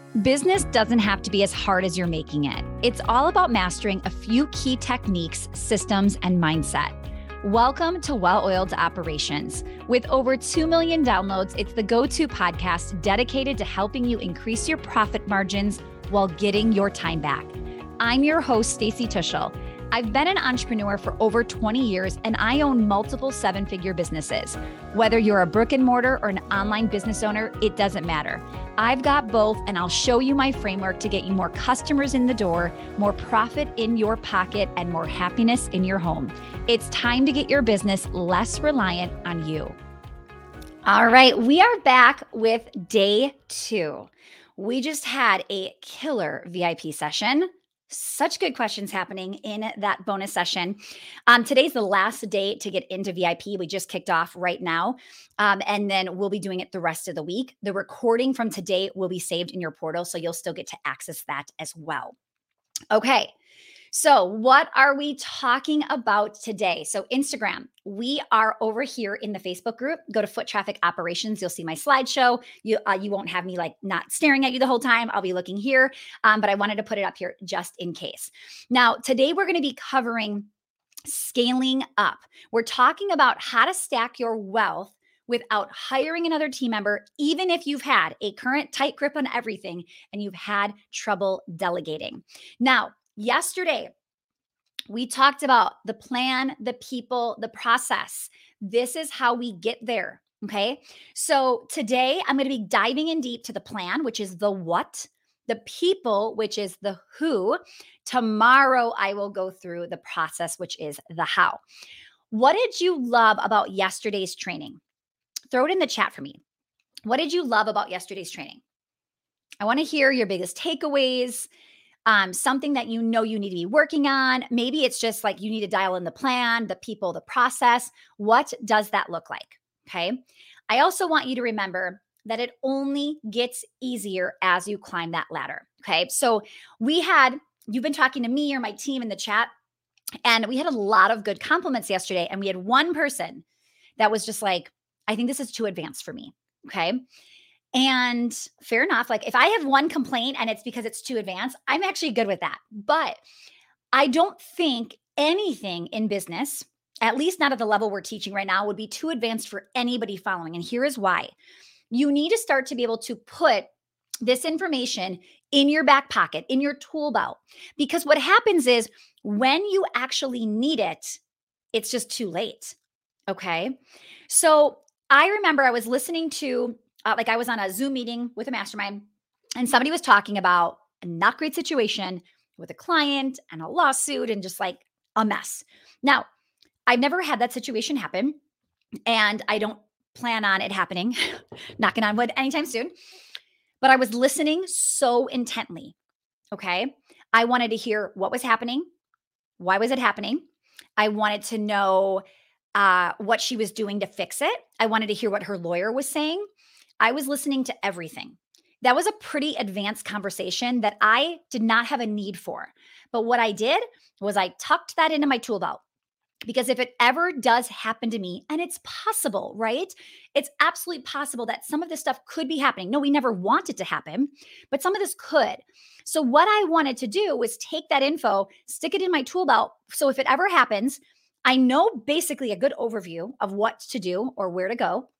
Business doesn't have to be as hard as you're making it. It's all about mastering a few key techniques, systems, and mindset. Welcome to Well-Oiled Operations. With over 2 million downloads, it's the go-to podcast dedicated to helping you increase your profit margins while getting your time back. I'm your host, Stacey Tuschl. I've been an entrepreneur for over 20 years, and I own multiple seven-figure businesses. Whether you're a brick and mortar or an online business owner, it doesn't matter. I've got both, and I'll show you my framework to get you more customers in the door, more profit in your pocket, and more happiness in your home. It's time to get your business less reliant on you. All right, we are back with day 2. We just had a killer VIP session. Such good questions happening in that bonus session. Today's the last day to get into VIP. We just kicked off right now. And then we'll be doing it the rest of the week. The recording from today will be saved in your portal, so you'll still get to access that as well. Okay. So what are we talking about today? So Instagram, we are over here in the Facebook group. Go to Foot Traffic Operations. You'll see my slideshow. You won't have me like not staring at you the whole time. I'll be looking here, but I wanted to put it up here just in case. Now, today we're going to be covering scaling up. We're talking about how to stack your wealth without hiring another team member, even if you've had a current tight grip on everything and you've had trouble delegating. Now, yesterday, we talked about the plan, the people, the process. This is how we get there. Okay. So today I'm going to be diving in deep to the plan, which is the what, the people, which is the who. Tomorrow I will go through the process, which is the how. What did you love about yesterday's training? Throw it in the chat for me. What did you love about yesterday's training? I want to hear your biggest takeaways. Something that you know you need to be working on. Maybe it's just like you need to dial in the plan, the people, the process. What does that look like? Okay. I also want you to remember that it only gets easier as you climb that ladder. Okay. So you've been talking to me or my team in the chat, and we had a lot of good compliments yesterday. And we had one person that was just like, I think this is too advanced for me. Okay. And fair enough. Like if I have one complaint and it's because it's too advanced, I'm actually good with that. But I don't think anything in business, at least not at the level we're teaching right now, would be too advanced for anybody following. And here is why. You need to start to be able to put this information in your back pocket, in your tool belt. Because what happens is when you actually need it, it's just too late. Okay. So I remember I was listening to I was on a Zoom meeting with a mastermind, and somebody was talking about a not great situation with a client and a lawsuit and just like a mess. Now, I've never had that situation happen, and I don't plan on it happening, knocking on wood, anytime soon. But I was listening so intently. Okay. I wanted to hear what was happening. Why was it happening? I wanted to know what she was doing to fix it. I wanted to hear what her lawyer was saying. I was listening to everything. That was a pretty advanced conversation that I did not have a need for. But what I did was I tucked that into my tool belt, because if it ever does happen to me, and it's possible, right? It's absolutely possible that some of this stuff could be happening. No, we never want it to happen, but some of this could. So what I wanted to do was take that info, stick it in my tool belt. So if it ever happens, I know basically a good overview of what to do or where to go.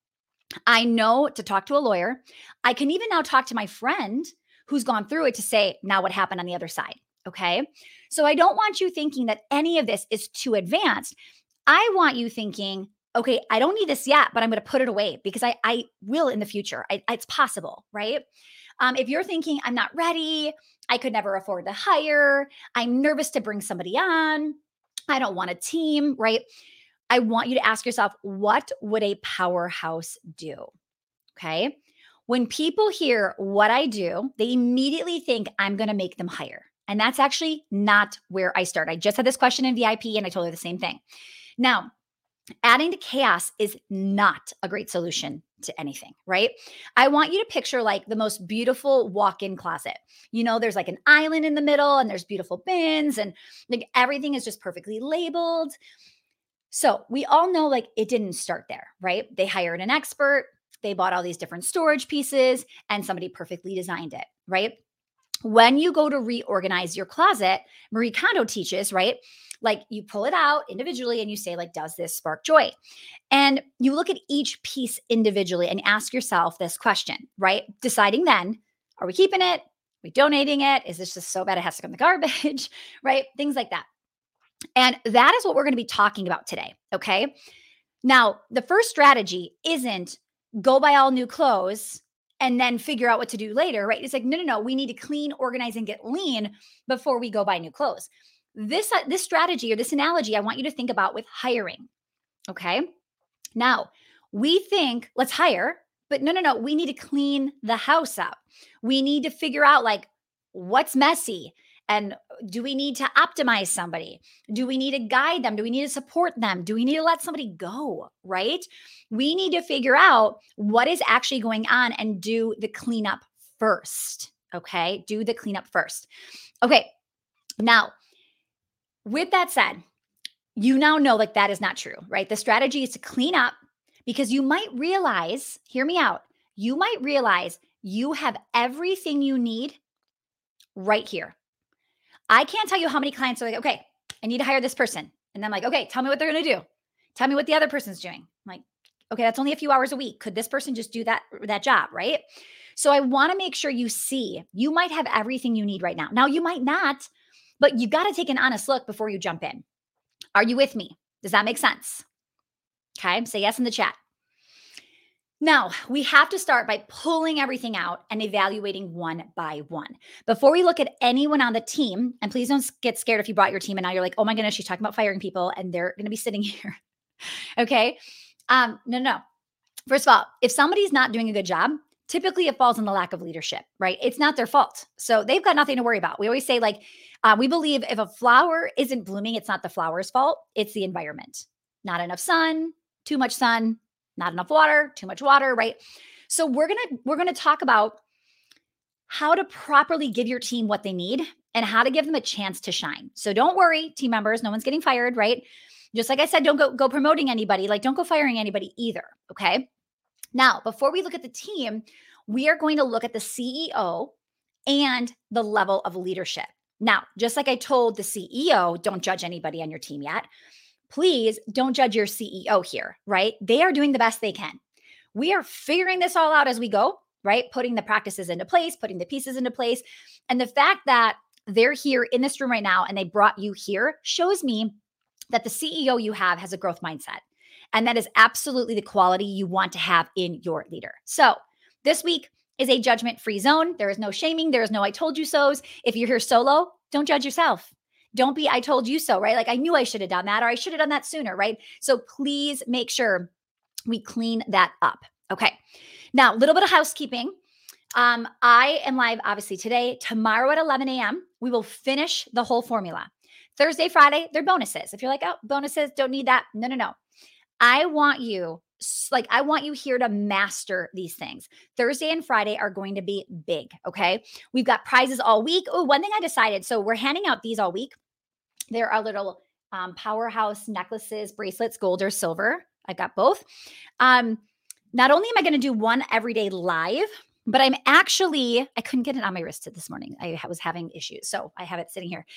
I know to talk to a lawyer. I can even now talk to my friend who's gone through it to say, now what happened on the other side? Okay. So I don't want you thinking that any of this is too advanced. I want you thinking, okay, I don't need this yet, but I'm going to put it away because I will in the future. It's possible, right? If you're thinking, I'm not ready, I could never afford to hire, I'm nervous to bring somebody on, I don't want a team, right? I want you to ask yourself, what would a powerhouse do? Okay. When people hear what I do, they immediately think I'm going to make them hire. And that's actually not where I start. I just had this question in VIP and I told her the same thing. Now, adding to chaos is not a great solution to anything, right? I want you to picture like the most beautiful walk-in closet. You know, there's like an island in the middle and there's beautiful bins and like everything is just perfectly labeled. So we all know like it didn't start there, right? They hired an expert. They bought all these different storage pieces and somebody perfectly designed it, right? When you go to reorganize your closet, Marie Kondo teaches, right? Like you pull it out individually and you say, like, does this spark joy? And you look at each piece individually and ask yourself this question, right? Deciding then, are we keeping it? Are we donating it? Is this just so bad it has to go in the garbage? Right? Things like that. And that is what we're going to be talking about today. Okay. Now, the first strategy isn't go buy all new clothes and then figure out what to do later, right? It's like, no, no, no. We need to clean, organize, and get lean before we go buy new clothes. This strategy or this analogy, I want you to think about with hiring. Okay. Now, we think let's hire, but no, no, no. We need to clean the house up. We need to figure out like what's messy and do we need to optimize somebody? Do we need to guide them? Do we need to support them? Do we need to let somebody go? Right? We need to figure out what is actually going on and do the cleanup first. Okay. Do the cleanup first. Okay. Now, with that said, you now know like that is not true, right? The strategy is to clean up because you might realize, hear me out, you might realize you have everything you need right here. I can't tell you how many clients are like, okay, I need to hire this person. And I'm like, okay, tell me what they're going to do. Tell me what the other person's doing. I'm like, okay, that's only a few hours a week. Could this person just do that job, right? So I want to make sure you see you might have everything you need right now. Now you might not, but you got to take an honest look before you jump in. Are you with me? Does that make sense? Okay, say yes in the chat. Now, we have to start by pulling everything out and evaluating one by one. Before we look at anyone on the team, and please don't get scared if you brought your team and now you're like, oh my goodness, she's talking about firing people and they're going to be sitting here. Okay. No. First of all, if somebody's not doing a good job, typically it falls in the lack of leadership, right? It's not their fault. So they've got nothing to worry about. We always say, like, we believe if a flower isn't blooming, it's not the flower's fault, it's the environment. Not enough sun, too much sun, not enough water, too much water, right? So we're going to talk about how to properly give your team what they need and how to give them a chance to shine. So don't worry, team members, no one's getting fired, right? Just like I said, don't go promoting anybody, like don't go firing anybody either, okay? Now, before we look at the team, we are going to look at the CEO and the level of leadership. Now, just like I told the CEO, don't judge anybody on your team yet. Please don't judge your CEO here, right? They are doing the best they can. We are figuring this all out as we go, right? Putting the practices into place, putting the pieces into place. And the fact that they're here in this room right now and they brought you here shows me that the CEO you have has a growth mindset. And that is absolutely the quality you want to have in your leader. So this week is a judgment-free zone. There is no shaming. There is no I told you so's. If you're here solo, don't judge yourself. Don't be, I told you so, right? Like I knew I should have done that or I should have done that sooner, right? So please make sure we clean that up. Okay. Now, a little bit of housekeeping. I am live obviously today. Tomorrow at 11 a.m., we will finish the whole formula. Thursday, Friday, they're bonuses. If you're like, oh, bonuses, don't need that. No. I want you here to master these things. Thursday and Friday are going to be big. Okay. We've got prizes all week. Oh, one thing I decided. So we're handing out these all week. There are little powerhouse necklaces, bracelets, gold or silver. I got both. Not only am I going to do one everyday live, but I couldn't get it on my wrist this morning. I was having issues. So I have it sitting here.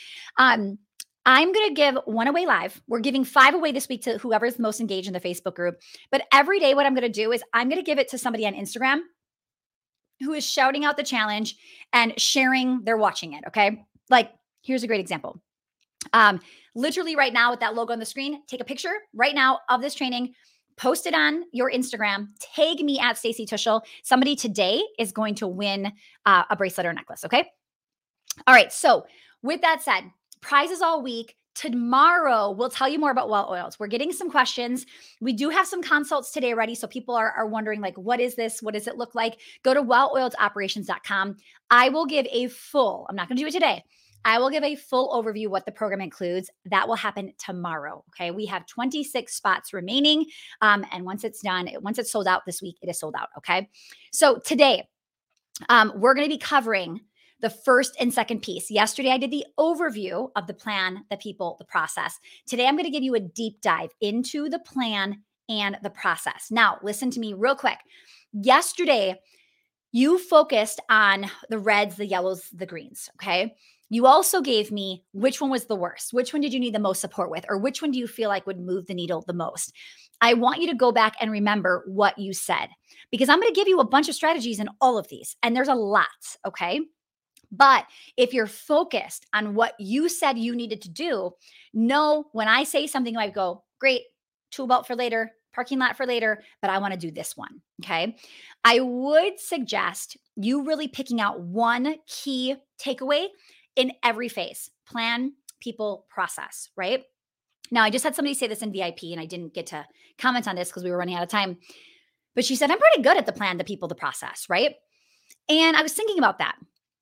I'm going to give one away live. We're giving 5 away this week to whoever's most engaged in the Facebook group. But every day, what I'm going to do is I'm going to give it to somebody on Instagram who is shouting out the challenge and sharing they're watching it. Okay. Like, here's a great example. Literally right now with that logo on the screen, take a picture right now of this training, post it on your Instagram, tag me at Stacey Tuschl. Somebody today is going to win a bracelet or necklace. Okay. All right. So with that said, prizes all week. Tomorrow, we'll tell you more about Well Oiled. We're getting some questions. We do have some consults today already. So people are wondering, like, what is this? What does it look like? Go to welloiledoperations.com. I will give I'm not going to do it today. I will give a full overview what the program includes. That will happen tomorrow. Okay. We have 26 spots remaining. And once it's sold out this week, it is sold out. Okay. So today, we're going to be covering the first and second piece. Yesterday, I did the overview of the plan, the process. Today, I'm going to give you a deep dive into the plan and the process. Now, listen to me real quick. Yesterday, you focused on the reds, the yellows, the greens. Okay. You also gave me which one was the worst. Which one did you need the most support with? Or which one do you feel like would move the needle the most? I want you to go back and remember what you said because I'm going to give you a bunch of strategies in all of these. And there's a lot. Okay. But if you're focused on what you said you needed to do, know when I say something, I go, great, tool belt for later, parking lot for later, but I want to do this one. Okay. I would suggest you really picking out one key takeaway in every phase: plan, people, process, right? Now, I just had somebody say this in VIP and I didn't get to comment on this because we were running out of time, but she said, I'm pretty good at the plan, the people, the process, right? And I was thinking about that.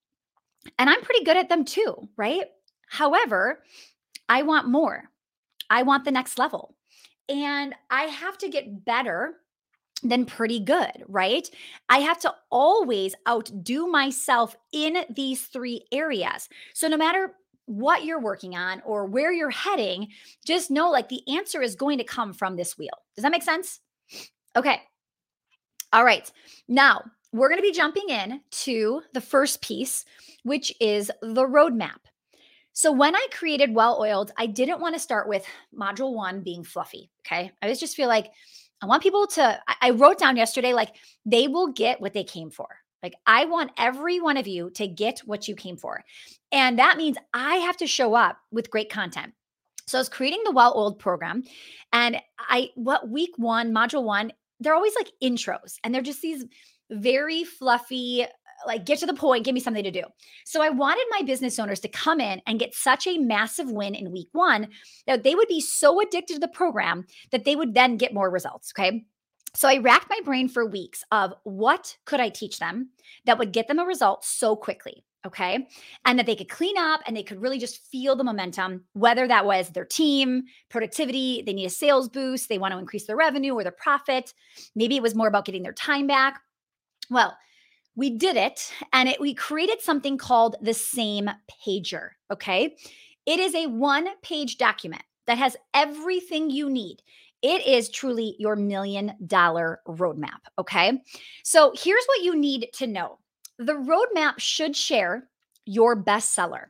And I'm pretty good at them too, right? However, I want more. I want the next level. And I have to get better than pretty good, right? I have to always outdo myself in these three areas. So no matter what you're working on or where you're heading, just know like the answer is going to come from this wheel. Does that make sense? Okay. All right. Now, we're going to be jumping in to the first piece, which is the roadmap. So when I created Well Oiled, I didn't want to start with module 1 being fluffy, okay? I just feel like I want people to I wrote down yesterday like they will get what they came for. Like I want every one of you to get what you came for. And that means I have to show up with great content. So I was creating the Well Oiled program and week 1, module 1, they're always like intros and they're just these very fluffy, like get to the point, give me something to do. So I wanted my business owners to come in and get such a massive win in week 1 that they would be so addicted to the program that they would then get more results. Okay. So I racked my brain for weeks of what could I teach them that would get them a result so quickly. Okay. And that they could clean up and they could really just feel the momentum, whether that was their team, productivity, they need a sales boost, they want to increase their revenue or their profit. Maybe it was more about getting their time back. Well, we did it and we created something called the Same Pager. Okay. It is a 1-page document that has everything you need. It is truly your $1 million roadmap. Okay. So here's what you need to know: the roadmap should share your bestseller,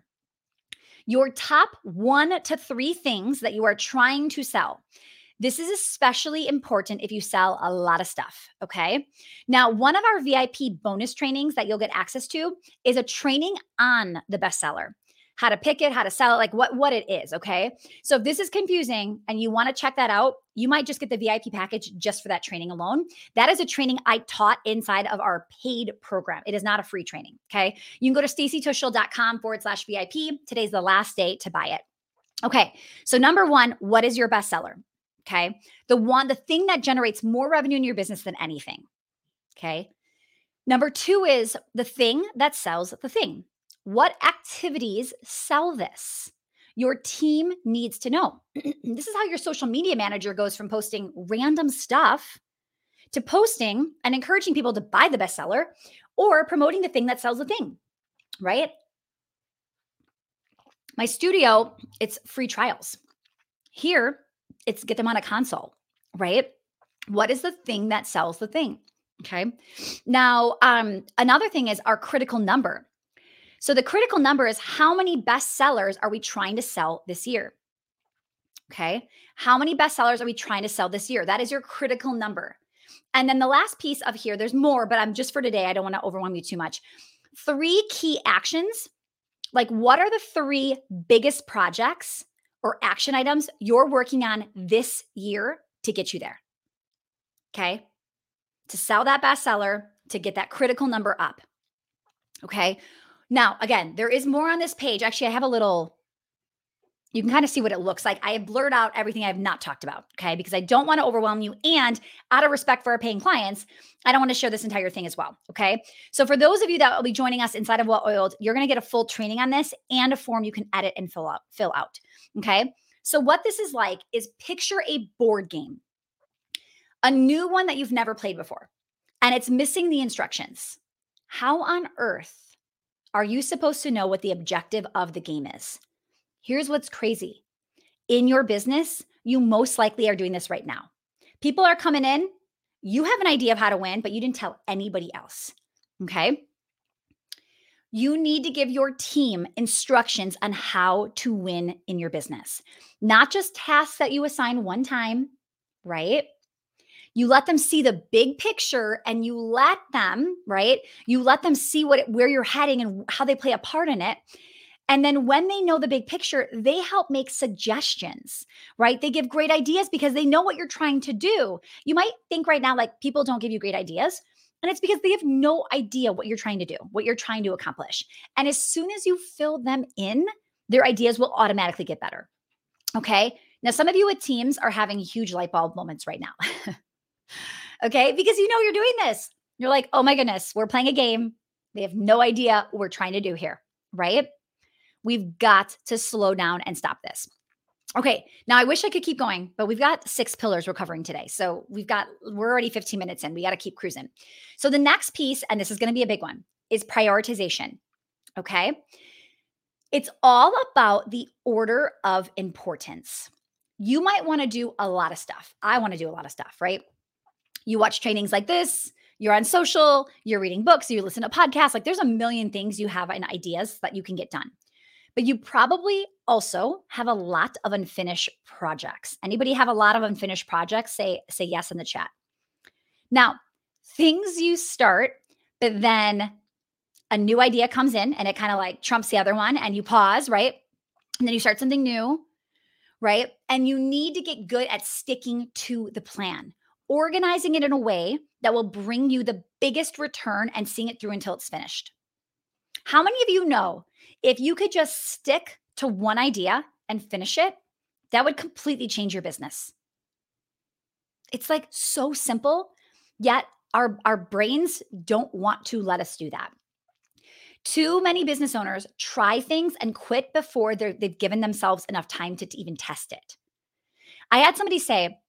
your top 1 to 3 things that you are trying to sell. This is especially important if you sell a lot of stuff, okay? Now, one of our VIP bonus trainings that you'll get access to is a training on the bestseller, how to pick it, how to sell it, like what it is, okay? So if this is confusing and you want to check that out, you might just get the VIP package just for that training alone. That is a training I taught inside of our paid program. It is not a free training, okay? You can go to stacytuschel.com/VIP. Today's the last day to buy it. Okay, so number 1, what is your bestseller? Okay. The thing that generates more revenue in your business than anything. Okay. Number 2 is the thing that sells the thing. What activities sell this? Your team needs to know. This is how your social media manager goes from posting random stuff to posting and encouraging people to buy the bestseller or promoting the thing that sells the thing, right? My studio, it's free trials. Here, it's get them on a console, right? What is the thing that sells the thing? Okay. Now, another thing is our critical number. So the critical number is how many bestsellers are we trying to sell this year? Okay. How many bestsellers are we trying to sell this year? That is your critical number. And then the last piece of here, there's more, but I'm just for today, I don't want to overwhelm you too much. 3 key actions. Like, what are the 3 biggest projects or action items you're working on this year to get you there? Okay. To sell that bestseller, to get that critical number up. Okay. Now, again, there is more on this page. Actually, I have a little, you can kind of see what it looks like. I have blurred out everything I have not talked about. Okay. Because I don't want to overwhelm you. And out of respect for our paying clients, I don't want to share this entire thing as well. Okay. So for those of you that will be joining us inside of Well Oiled, you're going to get a full training on this and a form you can edit and fill out. Okay. So what this is like is picture a board game, a new one that you've never played before, and it's missing the instructions. How on earth are you supposed to know what the objective of the game is? Here's what's crazy. In your business, you most likely are doing this right now. People are coming in You have an idea of how to win, but you didn't tell anybody else. Okay. You need to give your team instructions on how to win in your business, not just tasks that you assign one time, right? You let them see the big picture and you let them, right? You let them see where you're heading and how they play a part in it. And then when they know the big picture, they help make suggestions, right? They give great ideas because they know what you're trying to do. You might think right now, like people don't give you great ideas. And it's because they have no idea what you're trying to do, what you're trying to accomplish. And as soon as you fill them in, their ideas will automatically get better. Okay. Now, some of you with teams are having huge light bulb moments right now. Okay. Because you know you're doing this. You're like, oh my goodness, we're playing a game. They have no idea what we're trying to do here. Right. We've got to slow down and stop this. Okay, now I wish I could keep going, but we've got 6 pillars we're covering today. So we're already 15 minutes in. We got to keep cruising. So the next piece, and this is going to be a big one, is prioritization. Okay. It's all about the order of importance. You might want to do a lot of stuff. I want to do a lot of stuff, right? You watch trainings like this, you're on social, you're reading books, you listen to podcasts. Like there's a million things you have and ideas that you can get done. But you probably also have a lot of unfinished projects. Anybody have a lot of unfinished projects? Say yes in the chat. Now, things you start, but then a new idea comes in and it kind of like trumps the other one and you pause, right? And then you start something new, right? And you need to get good at sticking to the plan, organizing it in a way that will bring you the biggest return and seeing it through until it's finished. How many of you know if you could just stick to one idea and finish it, that would completely change your business? It's like so simple, yet our brains don't want to let us do that. Too many business owners try things and quit before they've given themselves enough time to even test it. I had somebody say,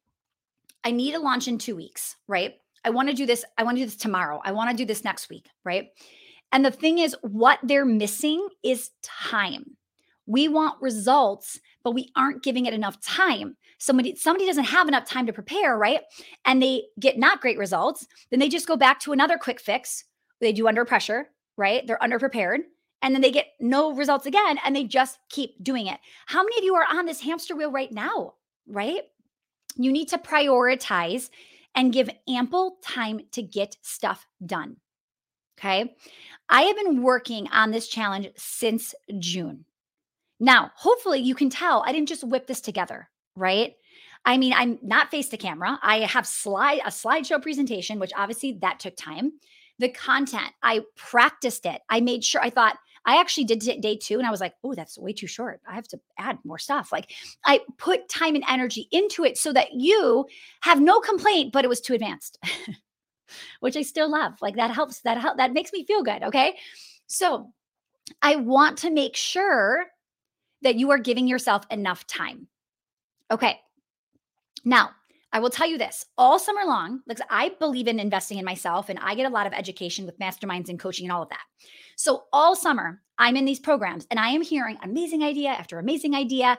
I need to launch in 2 weeks, right? I want to do this. I want to do this tomorrow. I want to do this next week, right? And the thing is, what they're missing is time. We want results, but we aren't giving it enough time. Somebody doesn't have enough time to prepare, right? And they get not great results. Then they just go back to another quick fix. They do under pressure, right? They're underprepared. And then they get no results again, and they just keep doing it. How many of you are on this hamster wheel right now, right? You need to prioritize and give ample time to get stuff done. Okay. I have been working on this challenge since June. Now, hopefully you can tell I didn't just whip this together, right? I mean, I'm not face to camera. I have a slideshow presentation, which obviously that took time. The content, I practiced it. I made sure I actually did day 2 and I was like, oh, that's way too short. I have to add more stuff. Like I put time and energy into it so that you have no complaint, but it was too advanced. Which I still love. Like that helps. That makes me feel good. Okay. So I want to make sure that you are giving yourself enough time. Okay. Now, I will tell you this all summer long, because I believe in investing in myself and I get a lot of education with masterminds and coaching and all of that. So all summer, I'm in these programs and I am hearing amazing idea after amazing idea.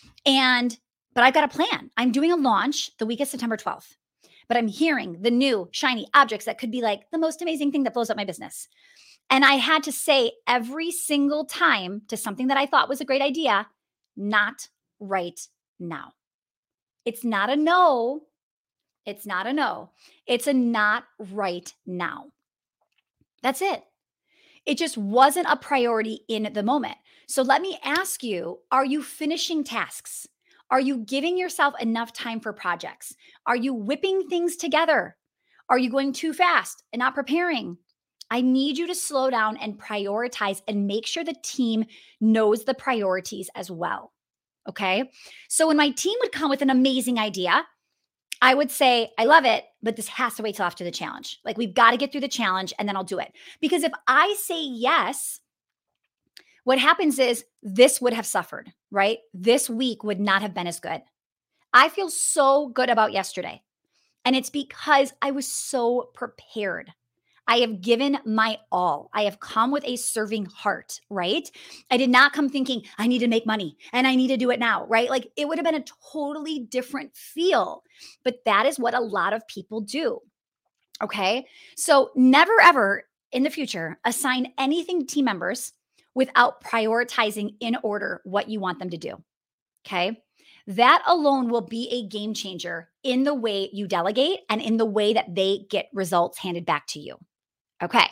But I've got a plan. I'm doing a launch the week of September 12th. But I'm hearing the new shiny objects that could be like the most amazing thing that blows up my business. And I had to say every single time to something that I thought was a great idea, not right now. It's not a no. It's not a no. It's a not right now. That's it. It just wasn't a priority in the moment. So let me ask you, are you finishing tasks? Are you giving yourself enough time for projects? Are you whipping things together? Are you going too fast and not preparing? I need you to slow down and prioritize and make sure the team knows the priorities as well. Okay. So when my team would come with an amazing idea, I would say, I love it, but this has to wait till after the challenge. Like we've got to get through the challenge and then I'll do it. Because if I say yes, what happens is this would have suffered, right? This week would not have been as good. I feel so good about yesterday. And it's because I was so prepared. I have given my all. I have come with a serving heart, right? I did not come thinking, I need to make money and I need to do it now, right? Like it would have been a totally different feel. But that is what a lot of people do. Okay. So never ever in the future assign anything to team members without prioritizing in order what you want them to do. Okay. That alone will be a game changer in the way you delegate and in the way that they get results handed back to you. Okay.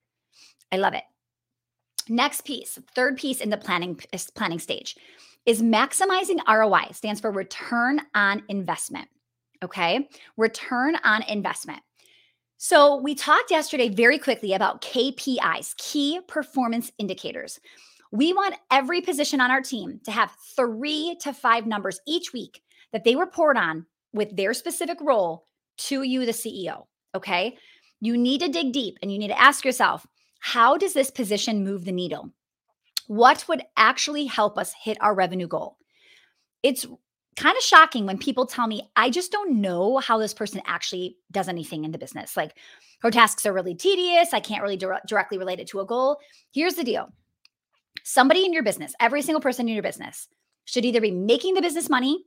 I love it. Next piece, third piece in the planning stage is maximizing ROI, stands for return on investment. Okay. Return on investment. So, we talked yesterday very quickly about KPIs, key performance indicators. We want every position on our team to have 3 to 5 numbers each week that they report on with their specific role to you, the CEO. Okay. You need to dig deep and you need to ask yourself, how does this position move the needle? What would actually help us hit our revenue goal? It's kind of shocking when people tell me, I just don't know how this person actually does anything in the business. Like her tasks are really tedious. I can't really directly relate it to a goal. Here's the deal: somebody in your business, every single person in your business, should either be making the business money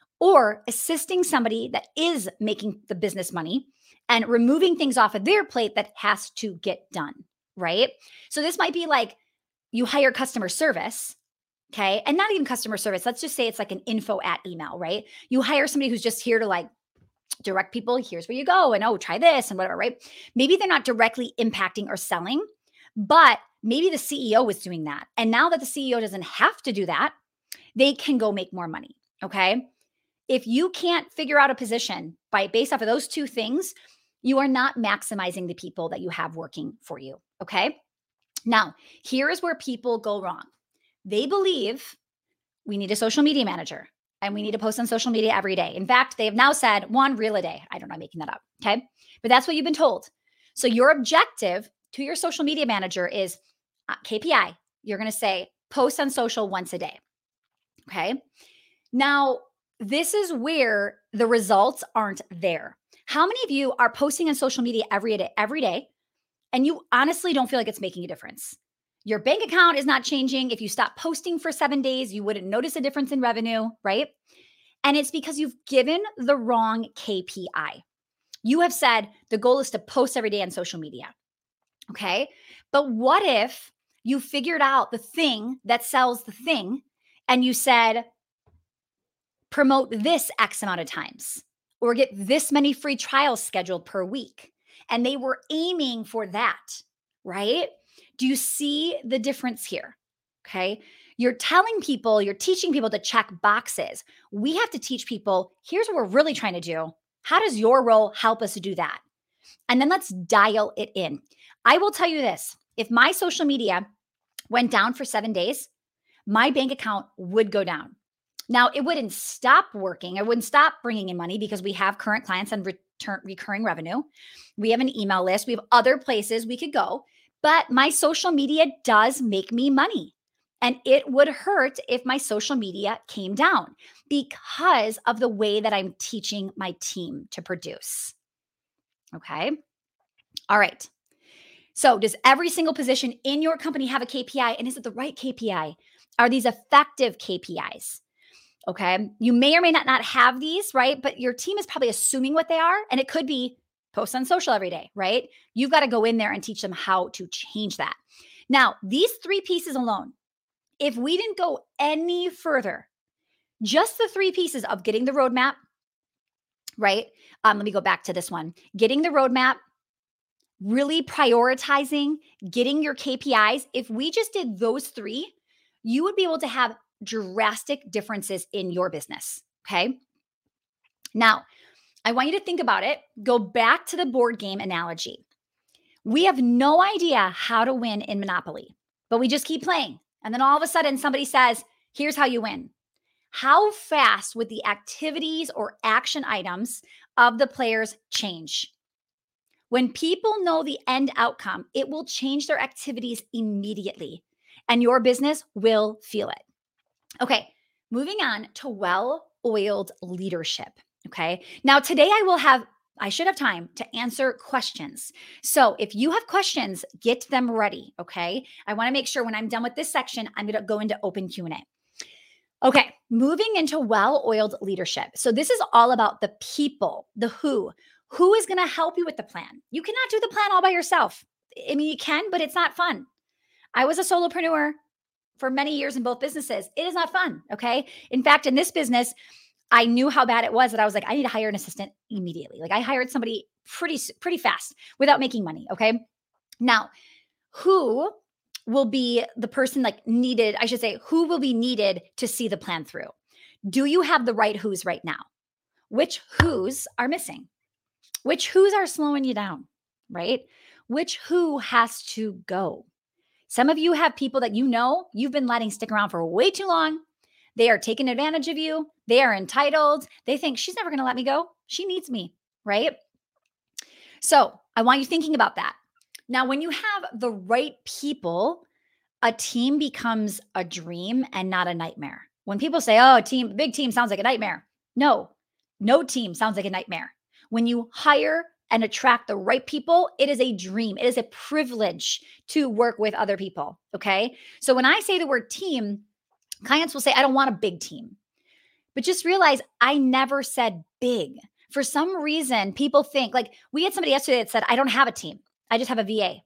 or assisting somebody that is making the business money and removing things off of their plate that has to get done. Right. So this might be like you hire customer service. Okay. And not even customer service. Let's just say it's like an info at email, right? You hire somebody who's just here to like direct people. Here's where you go. And oh, try this and whatever, right? Maybe they're not directly impacting or selling, but maybe the CEO was doing that. And now that the CEO doesn't have to do that, they can go make more money. Okay. If you can't figure out a position based off of those two things, you are not maximizing the people that you have working for you. Okay. Now, here is where people go wrong. They believe we need a social media manager and we need to post on social media every day. In fact, they have now said 1 reel a day. I don't know, I'm making that up. Okay. But that's what you've been told. So your objective to your social media manager is KPI. You're going to say post on social once a day. Okay. Now, this is where the results aren't there. How many of you are posting on social media every day, and you honestly don't feel like it's making a difference? Your bank account is not changing. If you stop posting for 7 days, you wouldn't notice a difference in revenue, right? And it's because you've given the wrong KPI. You have said the goal is to post every day on social media. Okay. But what if you figured out the thing that sells the thing and you said, promote this X amount of times or get this many free trials scheduled per week? And they were aiming for that, right? Do you see the difference here? Okay. You're telling people, you're teaching people to check boxes. We have to teach people, here's what we're really trying to do. How does your role help us to do that? And then let's dial it in. I will tell you this: if my social media went down for 7 days, my bank account would go down. Now, it wouldn't stop working. I wouldn't stop bringing in money because we have current clients and recurring revenue. We have an email list. We have other places we could go. But my social media does make me money. And it would hurt if my social media came down because of the way that I'm teaching my team to produce. Okay. All right. So, does every single position in your company have a KPI? And is it the right KPI? Are these effective KPIs? Okay. You may or may not have these, right? But your team is probably assuming what they are. And it could be post on social every day, right? You've got to go in there and teach them how to change that. Now, these 3 pieces alone, if we didn't go any further, just the 3 pieces of getting the roadmap, right? Let me go back to this one. Getting the roadmap, really prioritizing, getting your KPIs. If we just did those 3, you would be able to have drastic differences in your business. Okay. Now, I want you to think about it. Go back to the board game analogy. We have no idea how to win in Monopoly, but we just keep playing. And then all of a sudden somebody says, here's how you win. How fast would the activities or action items of the players change? When people know the end outcome, it will change their activities immediately, and your business will feel it. Okay, moving on to well-oiled leadership. Okay, now today I will have I should have time to answer questions. So if you have questions, get them ready, okay? I want to make sure when I'm done with this section, I'm going to go into open Q&A. Okay, moving into well-oiled leadership. So this is all about the people, the who. Who is going to help you with the plan? You cannot do the plan all by yourself. I mean, you can, but it's not fun. I was a solopreneur for many years in both businesses. It is not fun, okay? In fact, in this business, I knew how bad it was that I was like, I need to hire an assistant immediately. Like I hired somebody pretty fast without making money, okay? Now, who will be the person like needed, I should say, who will be needed to see the plan through? Do you have the right who's right now? Which who's are missing? Which who's are slowing you down, right? Which who has to go? Some of you have people that you know you've been letting stick around for way too long. They are taking advantage of you. They are entitled. They think she's never going to let me go. She needs me, right? So I want you thinking about that. Now, when you have the right people, a team becomes a dream and not a nightmare. When people say, oh, big team sounds like a nightmare. No, no team sounds like a nightmare. When you hire and attract the right people, it is a dream. It is a privilege to work with other people. Okay. So when I say the word team, clients will say, I don't want a big team. But just realize I never said big. For some reason, people think like we had somebody yesterday that said, I don't have a team. I just have a VA.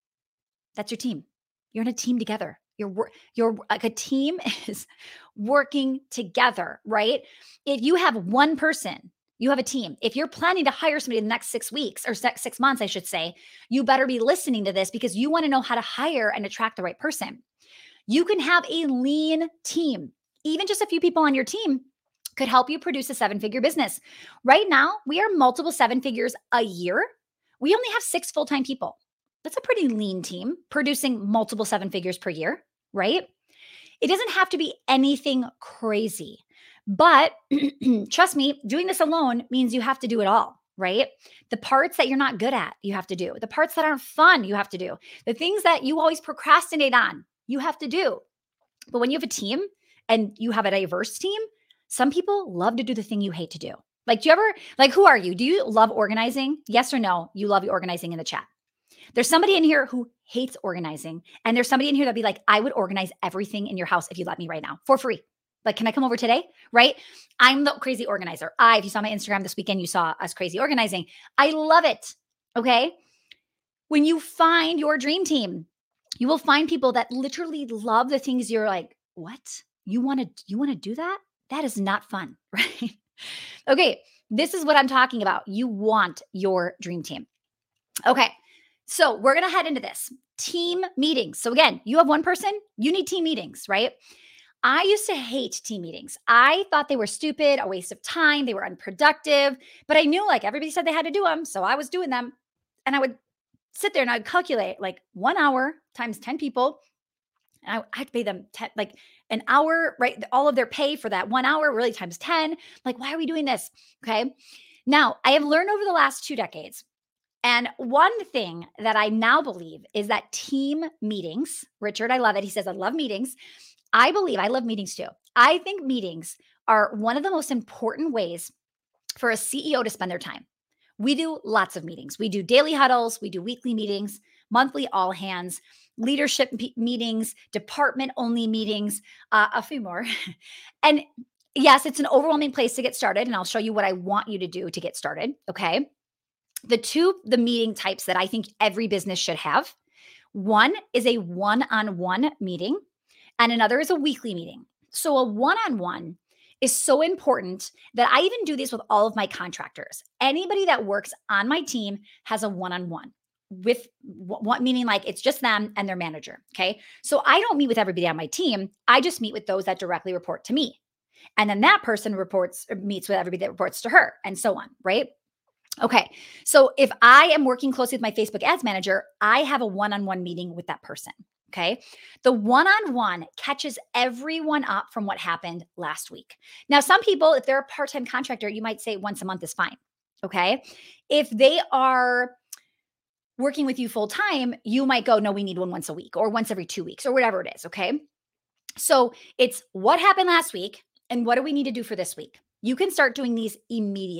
That's your team. You're in a team together. You're like a team is working together, right? If you have one person, you have a team. If you're planning to hire somebody in the next 6 weeks or 6 months, I should say, you better be listening to this because you want to know how to hire and attract the right person. You can have a lean team. Even just a few people on your team could help you produce a 7-figure business. Right now, we are multiple 7 figures a year. We only have 6 full-time people. That's a pretty lean team producing multiple 7 figures per year, right? It doesn't have to be anything crazy, but trust me, doing this alone means you have to do it all, right? The parts that you're not good at, you have to do. The parts that aren't fun, you have to do. The things that you always procrastinate on, you have to do. But when you have a team and you have a diverse team, some people love to do the thing you hate to do. Like, do you ever, like, who are you? Do you love organizing? Yes or no? You love organizing in the chat. There's somebody in here who hates organizing. And there's somebody in here that'd be like, I would organize everything in your house if you let me right now for free. Like, can I come over today? Right? I'm the crazy organizer. If you saw my Instagram this weekend, you saw us crazy organizing. I love it. Okay. When you find your dream team, you will find people that literally love the things you're like, what? You want to do that? That is not fun, right? Okay. This is what I'm talking about. You want your dream team. Okay. So we're going to head into this team meetings. So again, you have one person, you need team meetings, right? I used to hate team meetings. I thought they were stupid, a waste of time. They were unproductive, but I knew like everybody said they had to do them. So I was doing them and I would sit there and I'd calculate like 1 hour times 10 people. And I'd pay them like an hour, right? All of their pay for that 1 hour, really times 10. Like, why are we doing this? Okay. Now I have learned over the last 2 decades. And one thing that I now believe is that team meetings, Richard, I love it. He says, I love meetings. I love meetings too. I think meetings are one of the most important ways for a CEO to spend their time. We do lots of meetings. We do daily huddles, we do weekly meetings, monthly all hands, leadership meetings, department only meetings, a few more. And yes, it's an overwhelming place to get started. And I'll show you what I want you to do to get started. Okay. The meeting types that I think every business should have. One is a one-on-one meeting and another is a weekly meeting. So a one-on-one is so important that I even do this with all of my contractors. Anybody that works on my team has a one-on-one with what meaning like it's just them and their manager. Okay. So I don't meet with everybody on my team. I just meet with those that directly report to me. And then that person meets with everybody that reports to her and so on. Right. Okay. So if I am working closely with my Facebook ads manager, I have a one-on-one meeting with that person. Okay. The one-on-one catches everyone up from what happened last week. Now, some people, if they're a part-time contractor, you might say once a month is fine. Okay. If they are working with you full-time, you might go, no, we need one once a week or once every 2 weeks or whatever it is. Okay. So it's what happened last week and what do we need to do for this week? You can start doing these immediately.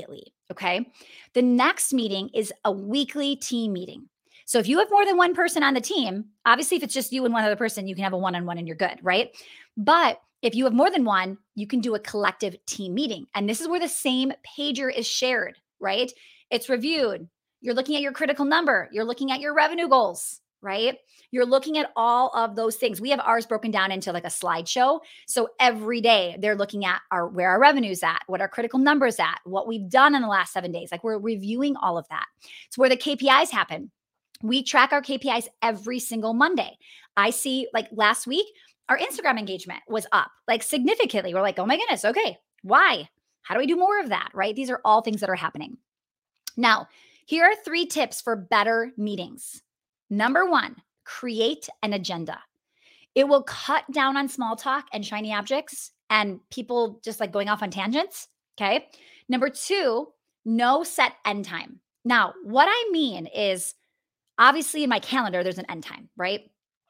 Okay. The next meeting is a weekly team meeting. So if you have more than one person on the team, obviously, if it's just you and one other person, you can have a one on one and you're good, right? But if you have more than one, you can do a collective team meeting. And this is where the same pager is shared, right? It's reviewed. You're looking at your critical number, you're looking at your revenue goals, right? You're looking at all of those things. We have ours broken down into like a slideshow. So every day they're looking at where our revenue's at, what our critical numbers at, what we've done in the last 7 days. Like we're reviewing all of that. It's where the KPIs happen. We track our KPIs every single Monday. I see like last week, our Instagram engagement was up like significantly. We're like, oh my goodness, okay, why? How do we do more of that? Right? These are all things that are happening. Now, here are 3 tips for better meetings. Number 1, create an agenda. It will cut down on small talk and shiny objects and people just like going off on tangents. Okay. Number 2, no set end time. Now, what I mean is obviously in my calendar, there's an end time, right?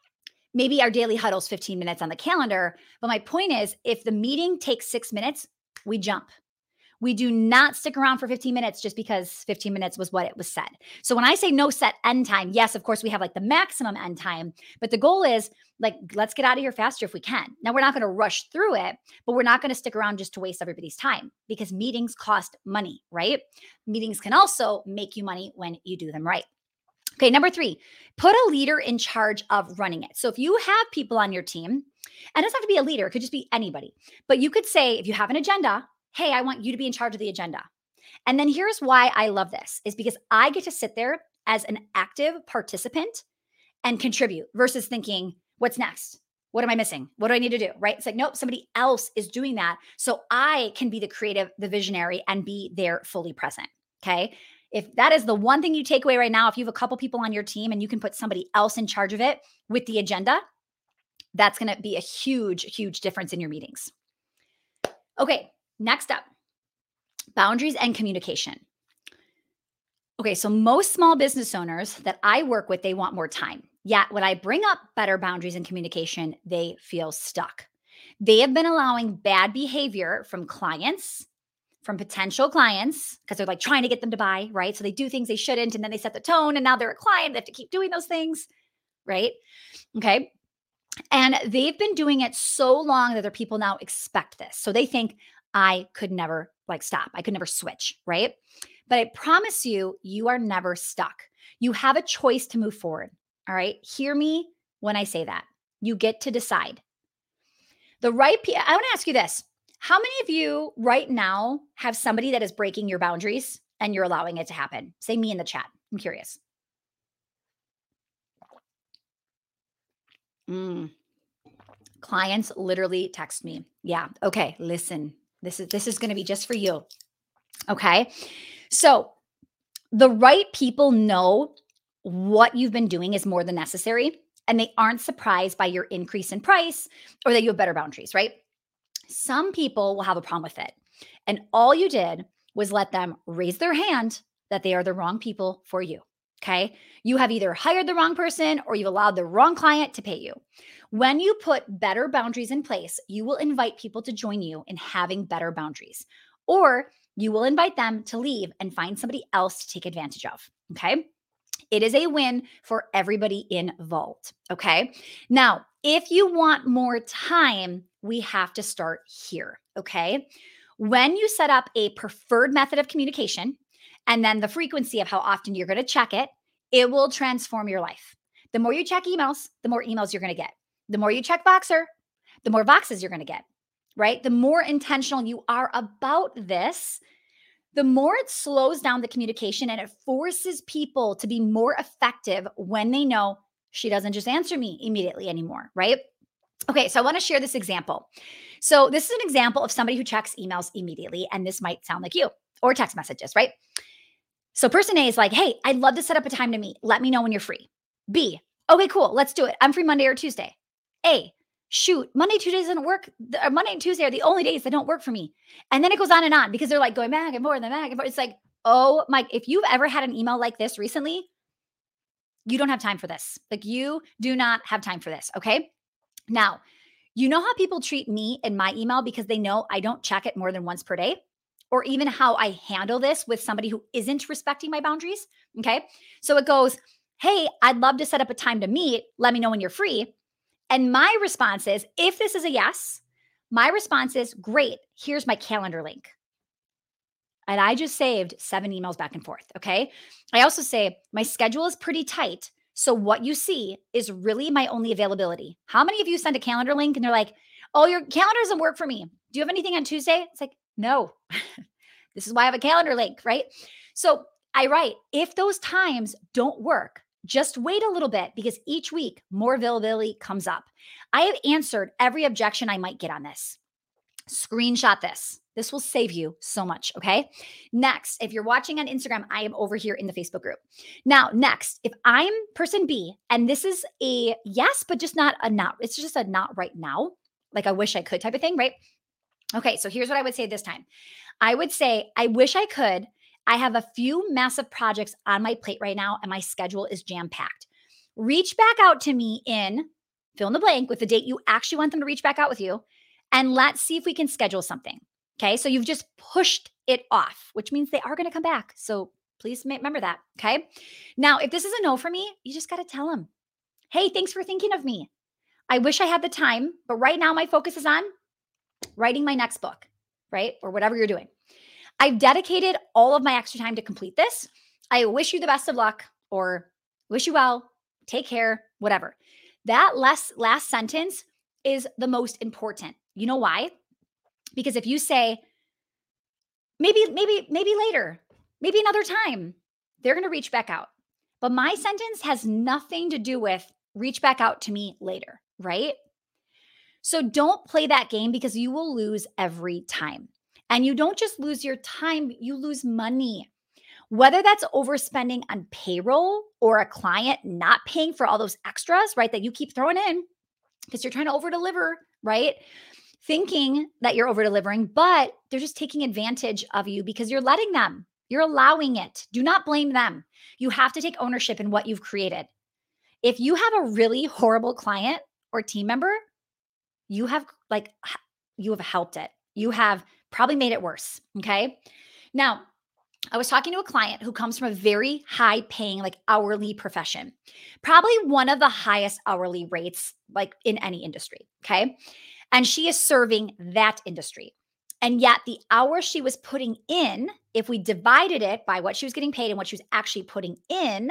Maybe our daily huddle's 15 minutes on the calendar. But my point is, if the meeting takes 6 minutes, we jump. We do not stick around for 15 minutes just because 15 minutes was what it was said. So when I say no set end time, yes, of course, we have like the maximum end time, but the goal is like, let's get out of here faster if we can. Now, we're not going to rush through it, but we're not going to stick around just to waste everybody's time because meetings cost money, right? Meetings can also make you money when you do them right. Okay, number 3, put a leader in charge of running it. So if you have people on your team, and it doesn't have to be a leader, it could just be anybody, but you could say, if you have an agenda, hey, I want you to be in charge of the agenda. And then here's why I love this is because I get to sit there as an active participant and contribute versus thinking, what's next? What am I missing? What do I need to do? Right? It's like, nope, somebody else is doing that. So I can be the creative, the visionary, and be there fully present. Okay. If that is the one thing you take away right now, if you have a couple people on your team and you can put somebody else in charge of it with the agenda, that's going to be a huge, huge difference in your meetings. Okay. Next up, boundaries and communication. Okay, so most small business owners that I work with, they want more time. Yet when I bring up better boundaries and communication, they feel stuck. They have been allowing bad behavior from clients, from potential clients, because they're like trying to get them to buy, right? So they do things they shouldn't, and then they set the tone, and now they're a client. They have to keep doing those things, right? Okay. And they've been doing it so long that their people now expect this. So they think, I could never like stop. I could never switch, right? But I promise you, you are never stuck. You have a choice to move forward. All right. Hear me when I say that. You get to decide. I want to ask you this. How many of you right now have somebody that is breaking your boundaries and you're allowing it to happen? Say me in the chat. I'm curious. Clients literally text me. Yeah. Okay. Listen. This is going to be just for you. Okay. So the right people know what you've been doing is more than necessary, and they aren't surprised by your increase in price or that you have better boundaries, right? Some people will have a problem with it. And all you did was let them raise their hand that they are the wrong people for you. Okay. You have either hired the wrong person or you've allowed the wrong client to pay you. When you put better boundaries in place, you will invite people to join you in having better boundaries, or you will invite them to leave and find somebody else to take advantage of. Okay. It is a win for everybody involved. Okay. Now, if you want more time, we have to start here. Okay. When you set up a preferred method of communication and then the frequency of how often you're going to check it, it will transform your life. The more you check emails, the more emails you're going to get. The more you check Voxer, the more Voxes you're going to get, right? The more intentional you are about this, the more it slows down the communication and it forces people to be more effective when they know she doesn't just answer me immediately anymore, right? Okay, so I want to share this example. So this is an example of somebody who checks emails immediately, and this might sound like you or text messages, right? So person A is like, hey, I'd love to set up a time to meet. Let me know when you're free. B, okay, cool, let's do it. I'm free Monday or Tuesday. A, shoot, Monday, Tuesday doesn't work. Monday and Tuesday are the only days that don't work for me. And then it goes on and on because they're like going back and forth and back and forth. It's like, oh my, if you've ever had an email like this recently, you don't have time for this. Like you do not have time for this. Okay. Now, you know how people treat me in my email because they know I don't check it more than once per day or even how I handle this with somebody who isn't respecting my boundaries. Okay. So it goes, hey, I'd love to set up a time to meet. Let me know when you're free. And my response is, if this is a yes, my response is, great, here's my calendar link. And I just saved 7 emails back and forth. Okay. I also say, my schedule is pretty tight. So what you see is really my only availability. How many of you send a calendar link and they're like, oh, your calendar doesn't work for me. Do you have anything on Tuesday? It's like, no. This is why I have a calendar link, right? So I write, if those times don't work, just wait a little bit because each week more availability comes up. I have answered every objection I might get on this. Screenshot this. This will save you so much. Okay. Next, if you're watching on Instagram, I am over here in the Facebook group. Now, next, if I'm person B and this is a yes, but just not a not, it's just a not right now, like I wish I could type of thing, right? Okay. So here's what I would say this time. I would say, I wish I could. I have a few massive projects on my plate right now, and my schedule is jam packed. Reach back out to me in fill in the blank with the date you actually want them to reach back out with you, and let's see if we can schedule something. Okay. So you've just pushed it off, which means they are going to come back. So please remember that. Okay. Now, if this is a no for me, you just got to tell them, hey, thanks for thinking of me. I wish I had the time, but right now my focus is on writing my next book, right? Or whatever you're doing. I've dedicated all of my extra time to complete this. I wish you the best of luck or wish you well, take care, whatever. That last sentence is the most important. You know why? Because if you say, maybe later, maybe another time, they're going to reach back out. But my sentence has nothing to do with reach back out to me later, right? So don't play that game because you will lose every time. And you don't just lose your time, you lose money. Whether that's overspending on payroll or a client not paying for all those extras, right, that you keep throwing in because you're trying to over deliver, right? Thinking that you're over delivering, but they're just taking advantage of you because you're letting them, you're allowing it. Do not blame them. You have to take ownership in what you've created. If you have a really horrible client or team member, you have helped it. You have probably made it worse. Okay. Now, I was talking to a client who comes from a very high paying, like hourly profession, probably one of the highest hourly rates, like in any industry. Okay. And she is serving that industry. And yet the hours she was putting in, if we divided it by what she was getting paid and what she was actually putting in,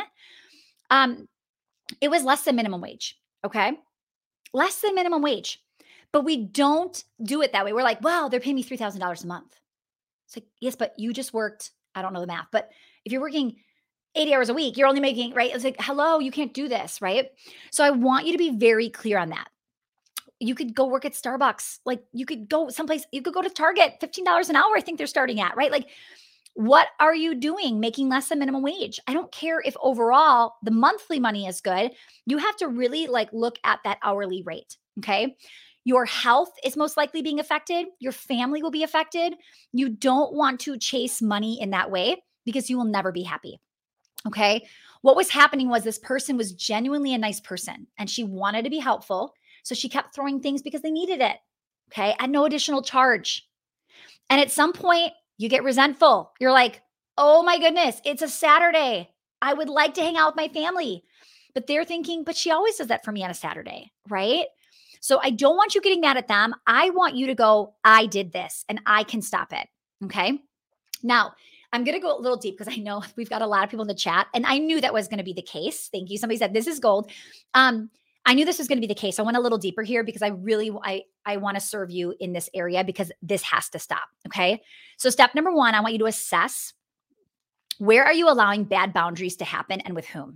it was less than minimum wage. Okay. Less than minimum wage. But we don't do it that way. We're like, well, they're paying me $3,000 a month. It's like, yes, but you just worked, I don't know the math, but if you're working 80 hours a week, you're only making, right? It's like, hello, you can't do this, right? So I want you to be very clear on that. You could go work at Starbucks. Like you could go someplace, you could go to Target, $15 an hour, I think they're starting at, right? Like, what are you doing making less than minimum wage? I don't care if overall the monthly money is good. You have to really like look at that hourly rate. Okay. Your health is most likely being affected. Your family will be affected. You don't want to chase money in that way because you will never be happy. Okay. What was happening was this person was genuinely a nice person and she wanted to be helpful. So she kept throwing things because they needed it. Okay. At no additional charge. And at some point, you get resentful. You're like, oh my goodness, it's a Saturday. I would like to hang out with my family. But they're thinking, but she always does that for me on a Saturday, right? So I don't want you getting mad at them. I want you to go, I did this and I can stop it. Okay. Now, I'm going to go a little deep because I know we've got a lot of people in the chat and I knew that was going to be the case. Thank you. Somebody said this is gold. I knew this was going to be the case. I went a little deeper here because I really, I want to serve you in this area because this has to stop. Okay. So step number one, I want you to assess where are you allowing bad boundaries to happen and with whom?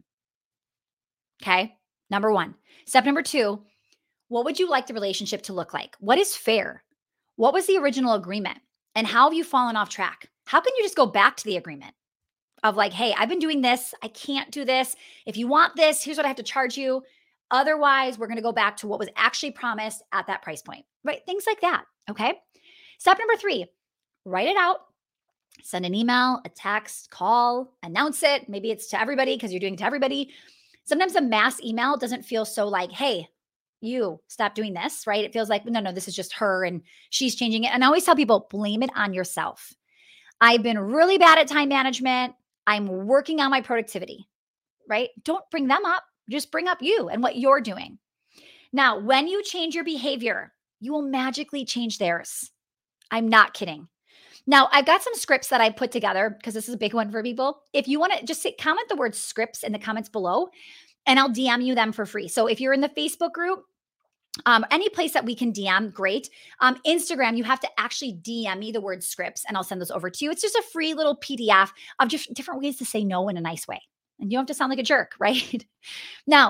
Okay. Number one. Step number two, what would you like the relationship to look like? What is fair? What was the original agreement? And how have you fallen off track? How can you just go back to the agreement of like, hey, I've been doing this. I can't do this. If you want this, here's what I have to charge you. Otherwise, we're going to go back to what was actually promised at that price point, right? Things like that. Okay. Step number three, write it out, send an email, a text, call, announce it. Maybe it's to everybody because you're doing it to everybody. Sometimes a mass email doesn't feel so like, hey, you stop doing this, right? It feels like, no, this is just her and she's changing it. And I always tell people, blame it on yourself. I've been really bad at time management. I'm working on my productivity, right? Don't bring them up. Just bring up you and what you're doing. Now, when you change your behavior, you will magically change theirs. I'm not kidding. Now, I've got some scripts that I put together because this is a big one for people. If you want to just comment the word scripts in the comments below, and I'll DM you them for free. So if you're in the Facebook group, any place that we can DM, great. Instagram, you have to actually DM me the word scripts and I'll send those over to you. It's just a free little PDF of just different ways to say no in a nice way. And you don't have to sound like a jerk, right? Now,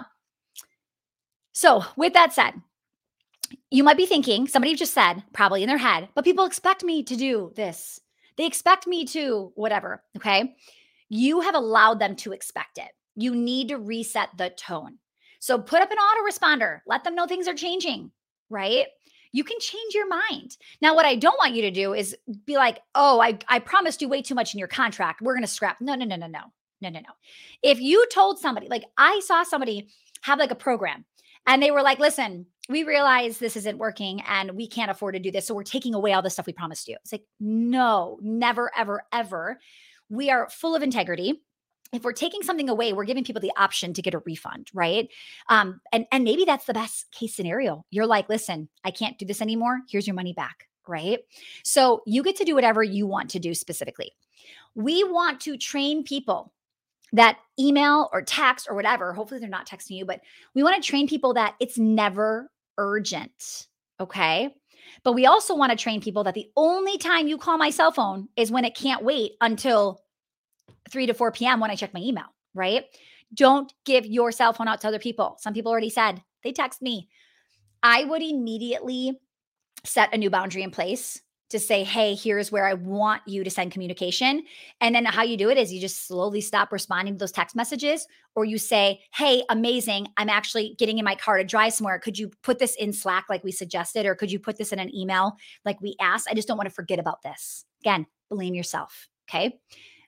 so with that said, you might be thinking, somebody just said, probably in their head, but people expect me to do this. They expect me to whatever. Okay. You have allowed them to expect it. You need to reset the tone. So put up an autoresponder, let them know things are changing, right? You can change your mind. Now, what I don't want you to do is be like, oh, I promised you way too much in your contract. We're going to scrap. No, no, no, no, no, no, no, no. If you told somebody, like I saw somebody have like a program and they were like, listen, we realize this isn't working and we can't afford to do this. So we're taking away all the stuff we promised you. It's like, no, never, ever, ever. We are full of integrity. If we're taking something away, we're giving people the option to get a refund, right? And maybe that's the best case scenario. You're like, listen, I can't do this anymore. Here's your money back, right? So you get to do whatever you want to do specifically. We want to train people that email or text or whatever. Hopefully they're not texting you, but we want to train people that it's never urgent, okay? But we also want to train people that the only time you call my cell phone is when it can't wait until 3 to 4 p.m. when I check my email, right? Don't give your cell phone out to other people. Some people already said, they text me. I would immediately set a new boundary in place to say, hey, here's where I want you to send communication. And then how you do it is you just slowly stop responding to those text messages, or you say, hey, amazing. I'm actually getting in my car to drive somewhere. Could you put this in Slack like we suggested? Or could you put this in an email like we asked? I just don't want to forget about this. Again, blame yourself. Okay.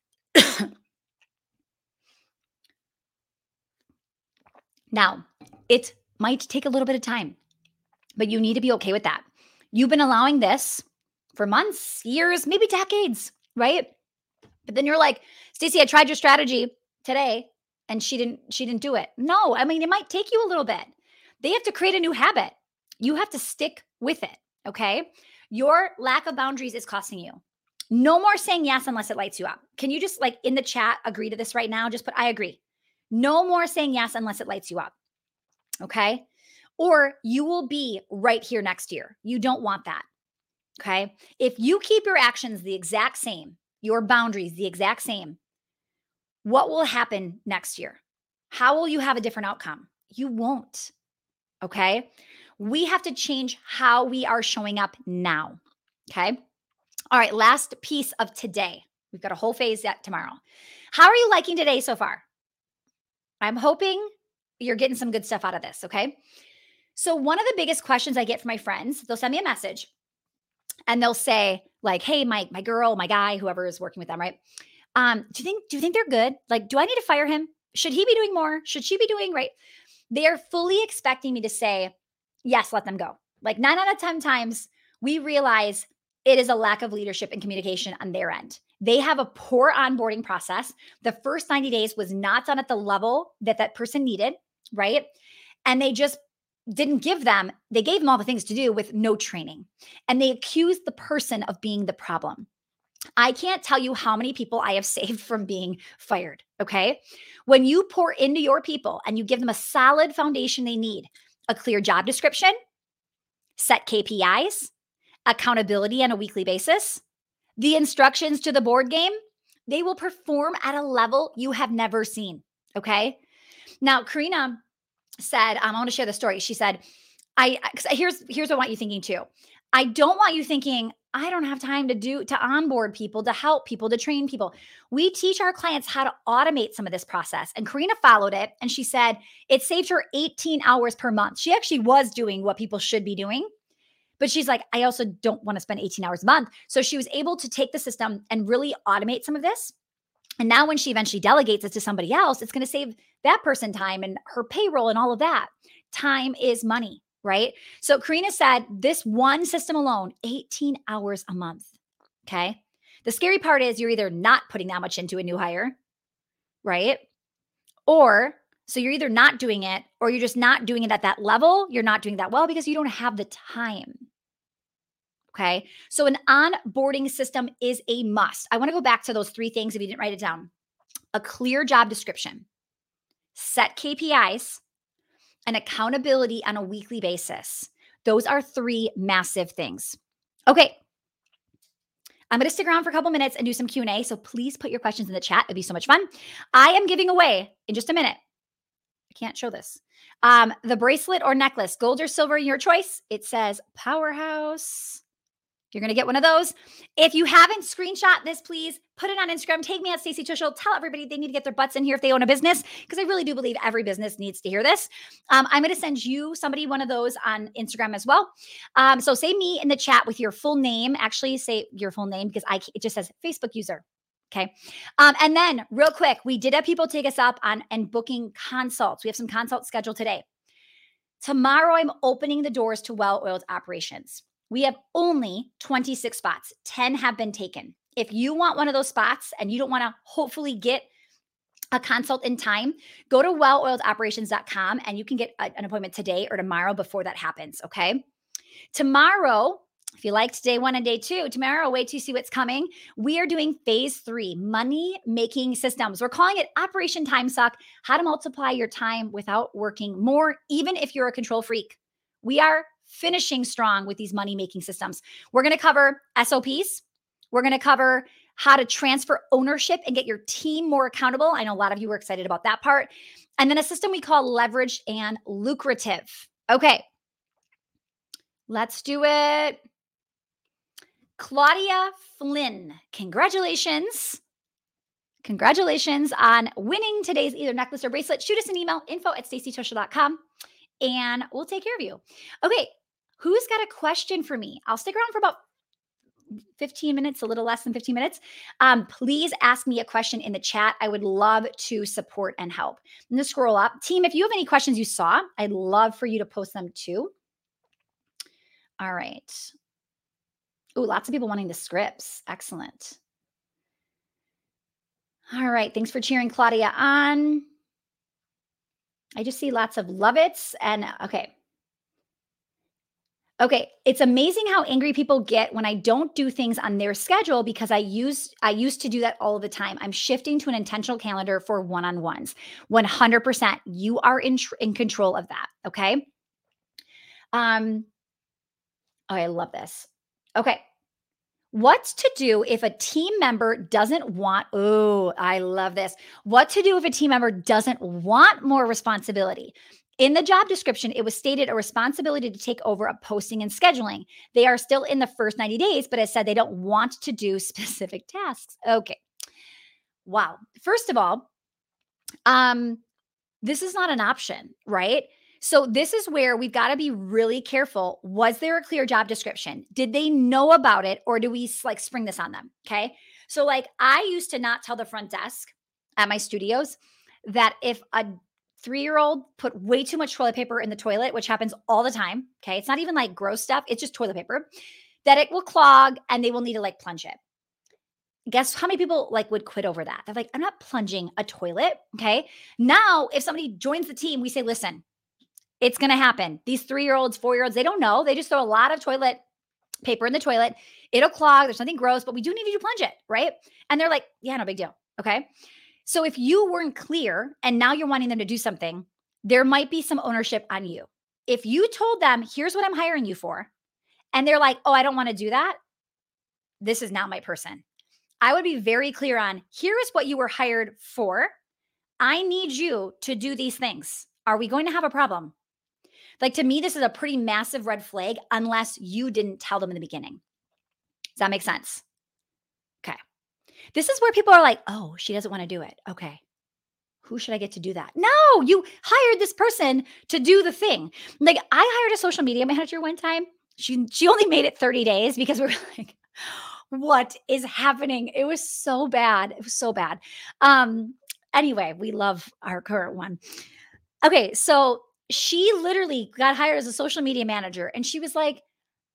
Now, it might take a little bit of time, but you need to be okay with that. You've been allowing this for months, years, maybe decades, right? But then you're like, Stacey, I tried your strategy today and she didn't do it. No, I mean, it might take you a little bit. They have to create a new habit. You have to stick with it, okay? Your lack of boundaries is costing you. No more saying yes unless it lights you up. Can you just like in the chat agree to this right now? Just put, I agree. No more saying yes unless it lights you up, okay? Or you will be right here next year. You don't want that, okay? If you keep your actions the exact same, your boundaries the exact same, what will happen next year? How will you have a different outcome? You won't, okay? We have to change how we are showing up now, okay? All right, last piece of today. We've got a whole phase yet tomorrow. How are you liking today so far? I'm hoping you're getting some good stuff out of this, okay? So one of the biggest questions I get from my friends, they'll send me a message and they'll say like, hey, my girl, my guy, whoever is working with them, right? Do you think they're good? Like, do I need to fire him? Should he be doing more? Should she be doing right? They are fully expecting me to say, yes, let them go. Like 9 out of 10 times we realize it is a lack of leadership and communication on their end. They have a poor onboarding process. The first 90 days was not done at the level that that person needed, right? And they just didn't give them, they gave them all the things to do with no training. And they accused the person of being the problem. I can't tell you how many people I have saved from being fired. Okay. When you pour into your people and you give them a solid foundation they need, a clear job description, set KPIs, accountability on a weekly basis, the instructions to the board game, they will perform at a level you have never seen. Okay. Now, Karina said, I want to share the story. She said, here's what I want you thinking too. I don't want you thinking, I don't have time to onboard people, to help people, to train people. We teach our clients how to automate some of this process. And Karina followed it and she said it saved her 18 hours per month. She actually was doing what people should be doing. But she's like, I also don't want to spend 18 hours a month. So she was able to take the system and really automate some of this. And now when she eventually delegates it to somebody else, it's going to save that person time and her payroll and all of that. Time is money, right? So Karina said this one system alone, 18 hours a month. Okay. The scary part is you're either not putting that much into a new hire, right? Or so you're either not doing it or you're just not doing it at that level. You're not doing that well because you don't have the time. Okay. So an onboarding system is a must. I want to go back to those three things if you didn't write it down: a clear job description, set KPIs, and accountability on a weekly basis. Those are three massive things. Okay. I'm going to stick around for a couple minutes and do some Q&A. So please put your questions in the chat. It'd be so much fun. I am giving away in just a minute. I can't show this. The bracelet or necklace, gold or silver, your choice. It says Powerhouse. You're going to get one of those. If you haven't screenshot this, please put it on Instagram. Take me at Stacey Tuschl. Tell everybody they need to get their butts in here if they own a business, because I really do believe every business needs to hear this. I'm going to send you somebody one of those on Instagram as well. So say me in the chat with your full name. Actually, say your full name because it just says Facebook user. Okay. And then real quick, we did have people take us up on and booking consults. We have some consults scheduled today. Tomorrow, I'm opening the doors to Well-Oiled Operations. We have only 26 spots. 10 have been taken. If you want one of those spots and you don't want to hopefully get a consult in time, go to welloiledoperations.com and you can get an appointment today or tomorrow before that happens. Okay. Tomorrow, if you liked day one and day two, tomorrow, wait till you see what's coming. We are doing phase 3, money making systems. We're calling it Operation Time Suck, how to multiply your time without working more, even if you're a control freak. We are finishing strong with these money making systems. We're going to cover SOPs. We're going to cover how to transfer ownership and get your team more accountable. I know a lot of you were excited about that part. And then a system we call leveraged and lucrative. Okay. Let's do it. Claudia Flynn, congratulations. Congratulations on winning today's either necklace or bracelet. Shoot us an email, info@staceytuschl.com, and we'll take care of you. Okay, who's got a question for me? I'll stick around for about 15 minutes, a little less than 15 minutes. Please ask me a question in the chat. I would love to support and help. I'm going to scroll up. Team, if you have any questions you saw, I'd love for you to post them too. All right. Oh, lots of people wanting the scripts. Excellent. All right. Thanks for cheering Claudia on. I just see lots of love it's and okay. Okay, it's amazing how angry people get when I don't do things on their schedule because I used to do that all the time. I'm shifting to an intentional calendar for one-on-ones. 100%. You are in control of that, okay? Oh, I love this. Okay. What to do if a team member doesn't want, oh, I love this. What to do if a team member doesn't want more responsibility? In the job description, it was stated a responsibility to take over a posting and scheduling. They are still in the first 90 days, but it said they don't want to do specific tasks. Okay. Wow. First of all, this is not an option, right? So this is where we've got to be really careful. Was there a clear job description? Did they know about it or do we like spring this on them? Okay. So like I used to not tell the front desk at my studios that if a 3-year-old put way too much toilet paper in the toilet, which happens all the time. Okay. It's not even like gross stuff. It's just toilet paper that it will clog and they will need to like plunge it. Guess how many people like would quit over that? They're like, I'm not plunging a toilet. Okay. Now, if somebody joins the team, we say, listen, it's going to happen. These 3-year-olds, 4-year-olds, they don't know. They just throw a lot of toilet paper in the toilet. It'll clog. There's something gross, but we do need you to plunge it. Right. And they're like, yeah, no big deal. Okay. So if you weren't clear and now you're wanting them to do something, there might be some ownership on you. If you told them, here's what I'm hiring you for, and they're like, oh, I don't want to do that, this is not my person. I would be very clear on, here is what you were hired for. I need you to do these things. Are we going to have a problem? Like to me, this is a pretty massive red flag unless you didn't tell them in the beginning. Does that make sense? Okay. This is where people are like, oh, she doesn't want to do it. Okay. Who should I get to do that? No, you hired this person to do the thing. Like I hired a social media manager one time. She only made it 30 days because we were like, what is happening? It was so bad. It was so bad. Anyway, we love our current one. Okay. So she literally got hired as a social media manager and she was like,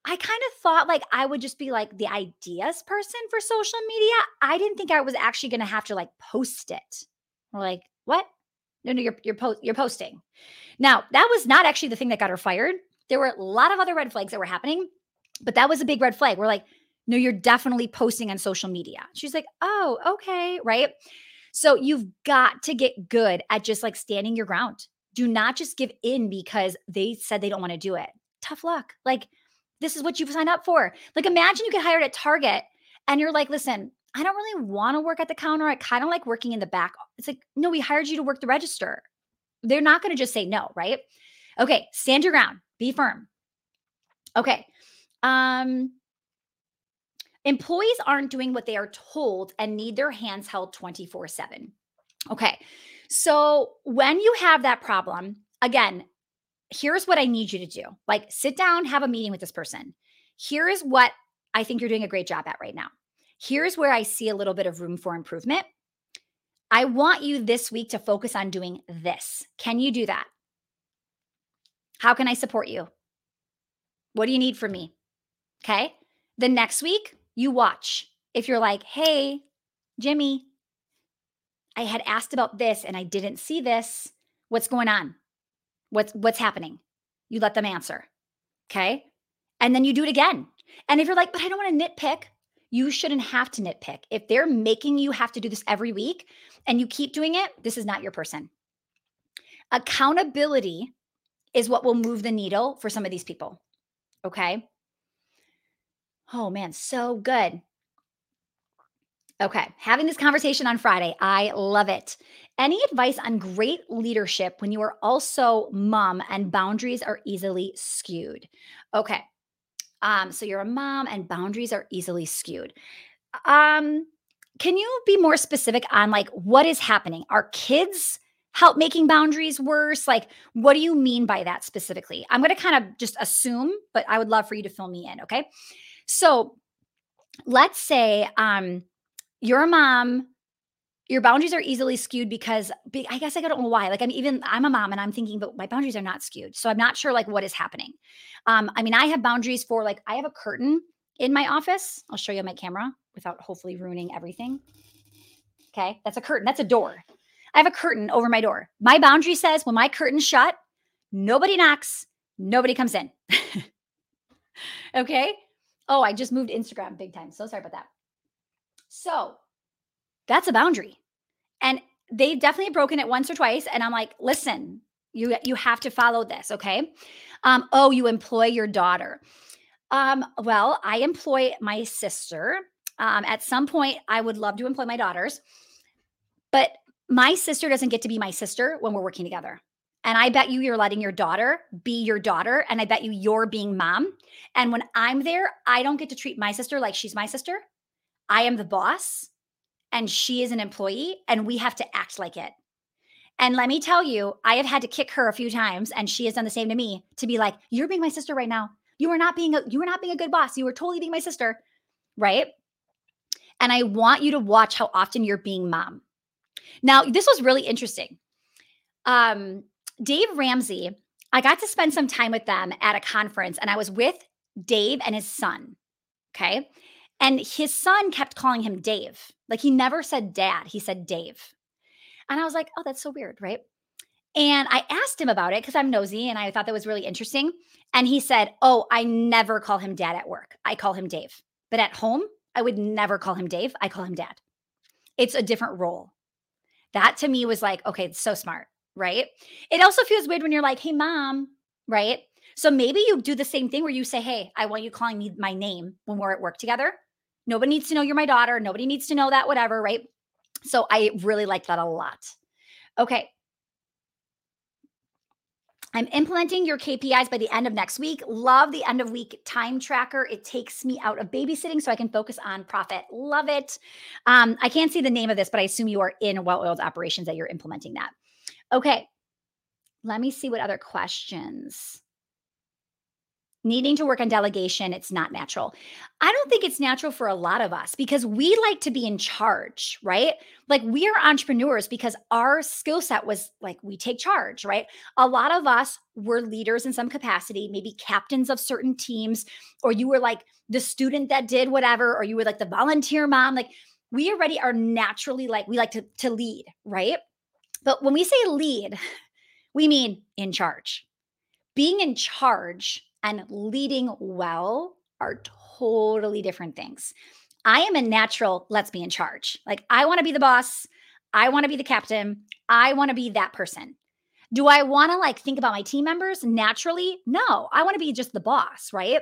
I kind of thought like I would just be like the ideas person for social media. I didn't think I was actually going to have to like post it. We're like, what? No, no, you're posting. Now, that was not actually the thing that got her fired. There were a lot of other red flags that were happening, but that was a big red flag. We're like, no, you're definitely posting on social media. She's like, oh, okay, right? So you've got to get good at just like standing your ground. Do not just give in because they said they don't want to do it. Tough luck. Like, this is what you've signed up for. Like, imagine you get hired at Target and you're like, listen, I don't really want to work at the counter. I kind of like working in the back. It's like, no, we hired you to work the register. They're not going to just say no, right? Okay, stand your ground, be firm. Okay. Um, Employees aren't doing what they are told and need their hands held 24/7. Okay. So when you have that problem, again, here's what I need you to do. Like sit down, have a meeting with this person. Here is what I think you're doing a great job at right now. Here's where I see a little bit of room for improvement. I want you this week to focus on doing this. Can you do that? How can I support you? What do you need from me? Okay. The next week, you watch. If you're like, hey, Jimmy, I had asked about this and I didn't see this. What's going on? What's happening? You let them answer. Okay. And then you do it again. And if you're like, but I don't want to nitpick, you shouldn't have to nitpick. If they're making you have to do this every week and you keep doing it, this is not your person. Accountability is what will move the needle for some of these people. Okay. Oh man, so good. Okay, having this conversation on Friday. I love it. Any advice on great leadership when you are also mom and boundaries are easily skewed? Okay. So you're a mom and boundaries are easily skewed. Um, can you be more specific on like what is happening? Are kids help making boundaries worse? Like, what do you mean by that specifically? I'm going to kind of just assume, but I would love for you to fill me in. Okay. So let's say you're a mom, your boundaries are easily skewed because I guess I don't know why. Like I'm a mom and I'm thinking, but my boundaries are not skewed. So I'm not sure like what is happening. I mean, I have boundaries for like I have a curtain in my office. I'll show you on my camera without hopefully ruining everything. Okay. That's a curtain. That's a door. I have a curtain over my door. My boundary says when my curtain's shut, nobody knocks, nobody comes in. Okay. Oh, I just moved Instagram big time. So sorry about that. So that's a boundary. And they've definitely broken it once or twice. And I'm like, listen, you have to follow this, okay? Oh, you employ your daughter. Well, I employ my sister. At some point, I would love to employ my daughters, but my sister doesn't get to be my sister when we're working together. And I bet you're letting your daughter be your daughter. And I bet you're being mom. And when I'm there, I don't get to treat my sister like she's my sister. I am the boss and she is an employee and we have to act like it. And let me tell you, I have had to kick her a few times and she has done the same to me to be like, you're being my sister right now. You are not being a good boss. You are totally being my sister, right? And I want you to watch how often you're being mom. Now, this was really interesting. Dave Ramsey, I got to spend some time with them at a conference and I was with Dave and his son. Okay. And his son kept calling him Dave. Like he never said dad, he said Dave. And I was like, oh, that's so weird, right? And I asked him about it because I'm nosy and I thought that was really interesting. And he said, oh, I never call him dad at work. I call him Dave. But at home, I would never call him Dave. I call him dad. It's a different role. That to me was like, okay, it's so smart, right? It also feels weird when you're like, hey, mom, right? So maybe you do the same thing where you say, hey, I want you calling me my name when we're at work together. Nobody needs to know you're my daughter. Nobody needs to know that, whatever, right? So I really like that a lot. Okay. I'm implementing your KPIs by the end of next week. Love the end of week time tracker. It takes me out of babysitting so I can focus on profit. Love it. I can't see the name of this, but I assume you are in well-oiled operations that you're implementing that. Okay. Let me see what other questions. needing to work on delegation, it's not natural. I don't think it's natural for a lot of us because we like to be in charge, right? Like we are entrepreneurs because our skill set was like we take charge, right? A lot of us were leaders in some capacity, maybe captains of certain teams, or you were like the student that did whatever, or you were like the volunteer mom. Like we already are naturally like we like to lead, right? But when we say lead, we mean in charge. Being in charge and leading well are totally different things. I am a natural, let's be in charge. Like, I want to be the boss. I want to be the captain. I want to be that person. Do I want to like think about my team members naturally? No, I want to be just the boss, right?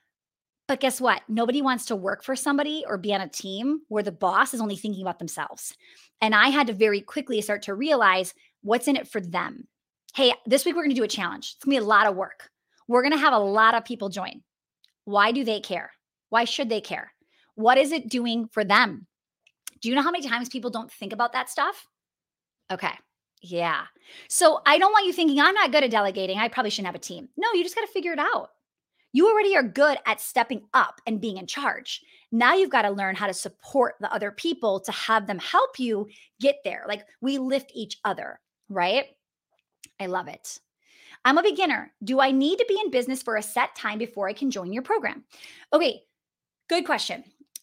But guess what? Nobody wants to work for somebody or be on a team where the boss is only thinking about themselves. And I had to very quickly start to realize what's in it for them. Hey, this week we're going to do a challenge. It's going to be a lot of work. We're going to have a lot of people join. Why do they care? Why should they care? What is it doing for them? Do you know how many times people don't think about that stuff? Okay. Yeah. So I don't want you thinking, I'm not good at delegating. I probably shouldn't have a team. No, you just got to figure it out. You already are good at stepping up and being in charge. Now you've got to learn how to support the other people to have them help you get there. Like we lift each other, right? I love it. I'm a beginner. Do I need to be in business for a set time before I can join your program? Okay, good question.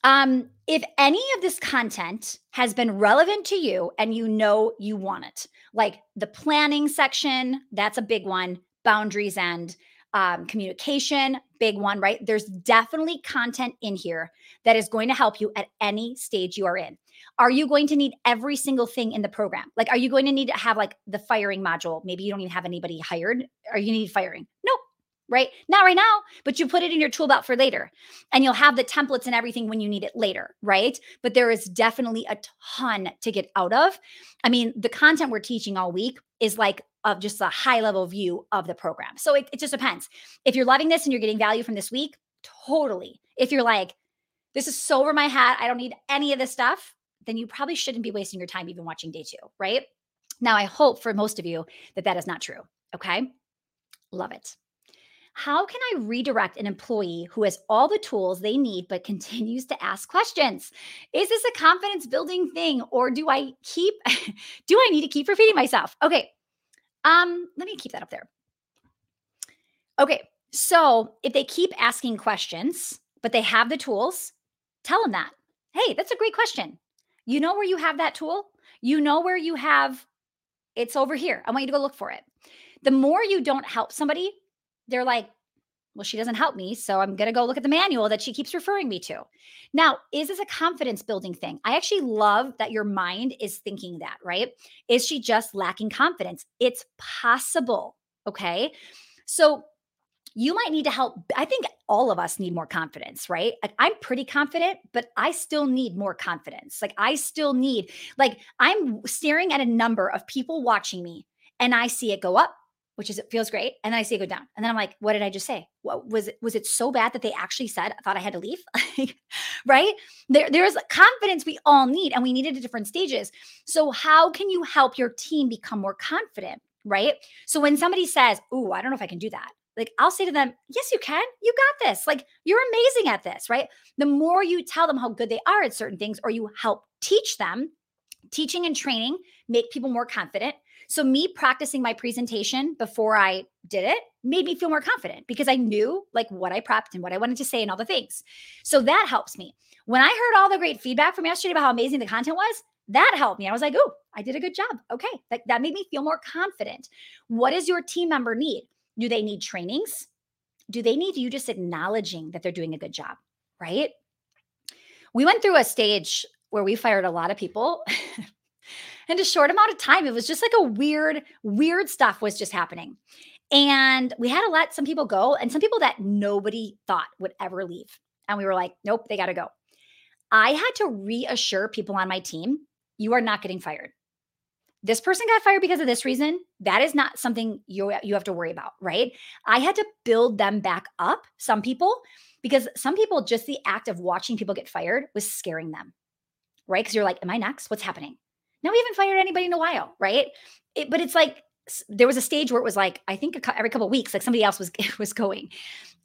If any of this content has been relevant to you and you know you want it, like the planning section, that's a big one, boundaries and communication, big one, right? There's definitely content in here that is going to help you at any stage you are in. Are you going to need every single thing in the program? Like, are you going to need to have like the firing module? Maybe you don't even have anybody hired, or you need firing. Nope. Right? Not right now, but you put it in your tool belt for later. And you'll have the templates and everything when you need it later, right? But there is definitely a ton to get out of. I mean, the content we're teaching all week is like of just a high level view of the program. So it just depends. If you're loving this and you're getting value from this week, totally. If you're like, this is so over my head, I don't need any of this stuff, then you probably shouldn't be wasting your time even watching day 2, right? Now, I hope for most of you that that is not true. Okay. Love it. How can I redirect an employee who has all the tools they need but continues to ask questions? Is this a confidence building thing or do I keep do I need to keep repeating myself? Okay. Let me keep that up there. Okay. So, if they keep asking questions but they have the tools, tell them that. Hey, that's a great question. You know where you have that tool? You know where you have it's over here. I want you to go look for it. The more you don't help somebody, they're like, well, she doesn't help me. So I'm going to go look at the manual that she keeps referring me to. Now, is this a confidence building thing? I actually love that your mind is thinking that, right? Is she just lacking confidence? It's possible. Okay. So you might need to help. I think all of us need more confidence, right? Like I'm pretty confident, but I still need more confidence. Like I still need, like I'm staring at a number of people watching me and I see it go up, which is it feels great, and then I see it go down. And then I'm like, what did I just say? What was it so bad that they actually said I thought I had to leave? Like, right? There's confidence we all need and we need it at different stages. So how can you help your team become more confident? Right. So when somebody says, "Ooh, I don't know if I can do that," like I'll say to them, yes, you can. You got this. Like you're amazing at this, right? The more you tell them how good they are at certain things or you help teach them, teaching and training make people more confident. So me practicing my presentation before I did it made me feel more confident because I knew like what I prepped and what I wanted to say and all the things. So that helps me. When I heard all the great feedback from yesterday about how amazing the content was, that helped me. I was like, oh, I did a good job. Okay. That made me feel more confident. What does your team member need? Do they need trainings? Do they need you just acknowledging that they're doing a good job? Right? We went through a stage where we fired a lot of people in a short amount of time. It was just like a weird stuff was just happening. And we had to let some people go and some people that nobody thought would ever leave. And we were like, nope, they got to go. I had to reassure people on my team, you are not getting fired. This person got fired because of this reason. That is not something you have to worry about, right? I had to build them back up, some people, because some people, just the act of watching people get fired was scaring them, right? Because you're like, am I next? What's happening? No, we haven't fired anybody in a while, right? But it's like there was a stage where it was like, I think every couple of weeks, like somebody else was going.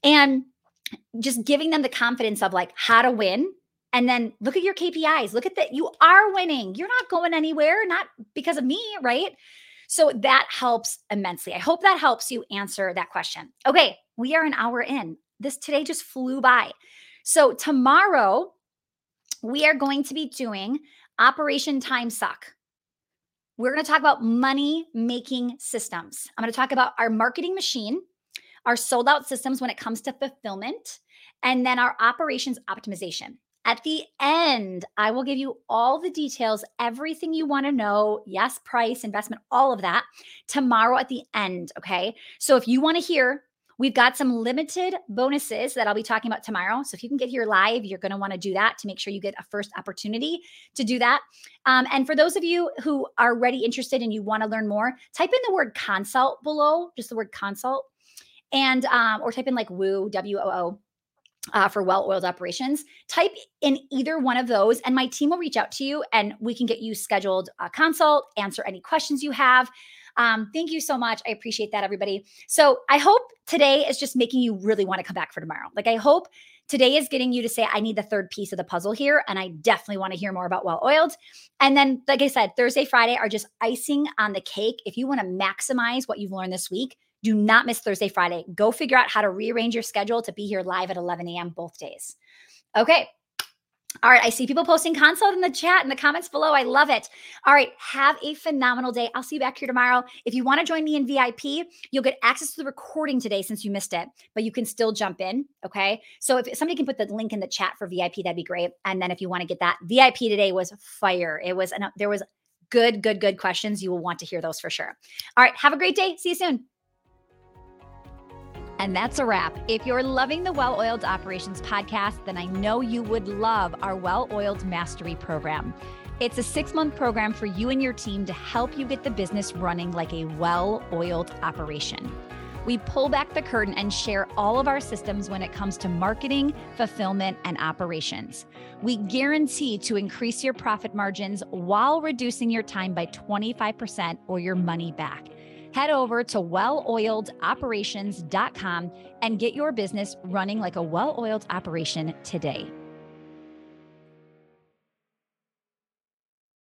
and just giving them the confidence of like how to win. And then look at your KPIs. Look at that. You are winning. You're not going anywhere, not because of me, right? So that helps immensely. I hope that helps you answer that question. Okay, we are an hour in. This today just flew by. So tomorrow we are going to be doing Operation Time Suck. We're going to talk about money making systems. I'm going to talk about our marketing machine, our sold out systems when it comes to fulfillment, and then our operations optimization. At the end, I will give you all the details, everything you want to know. Yes, price, investment, all of that tomorrow at the end. Okay. So if you want to hear, we've got some limited bonuses that I'll be talking about tomorrow. So if you can get here live, you're going to want to do that to make sure you get a first opportunity to do that. And for those of you who are already interested and you want to learn more, type in the word consult below, just the word consult, and or type in like WOO, WOO. For well-oiled operations, type in either one of those and my team will reach out to you and we can get you scheduled a consult, answer any questions you have. Thank you so much. I appreciate that, everybody. So I hope today is just making you really want to come back for tomorrow. Like I hope today is getting you to say, I need the third piece of the puzzle here. And I definitely want to hear more about well-oiled. And then, like I said, Thursday, Friday are just icing on the cake. If you want to maximize what you've learned this week, do not miss Thursday, Friday. Go figure out how to rearrange your schedule to be here live at 11 a.m. both days. Okay. All right. I see people posting consult in the chat, in the comments below. I love it. All right. Have a phenomenal day. I'll see you back here tomorrow. If you want to join me in VIP, you'll get access to the recording today since you missed it, but you can still jump in. Okay. So if somebody can put the link in the chat for VIP, that'd be great. And then if you want to get that, VIP today was fire. There was good questions. You will want to hear those for sure. All right. Have a great day. See you soon. And that's a wrap. If you're loving the Well-Oiled Operations podcast, then I know you would love our Well-Oiled Mastery program. It's a 6-month program for you and your team to help you get the business running like a well-oiled operation. We pull back the curtain and share all of our systems when it comes to marketing, fulfillment, and operations. We guarantee to increase your profit margins while reducing your time by 25% or your money back. Head over to welloiledoperations.com and get your business running like a well-oiled operation today.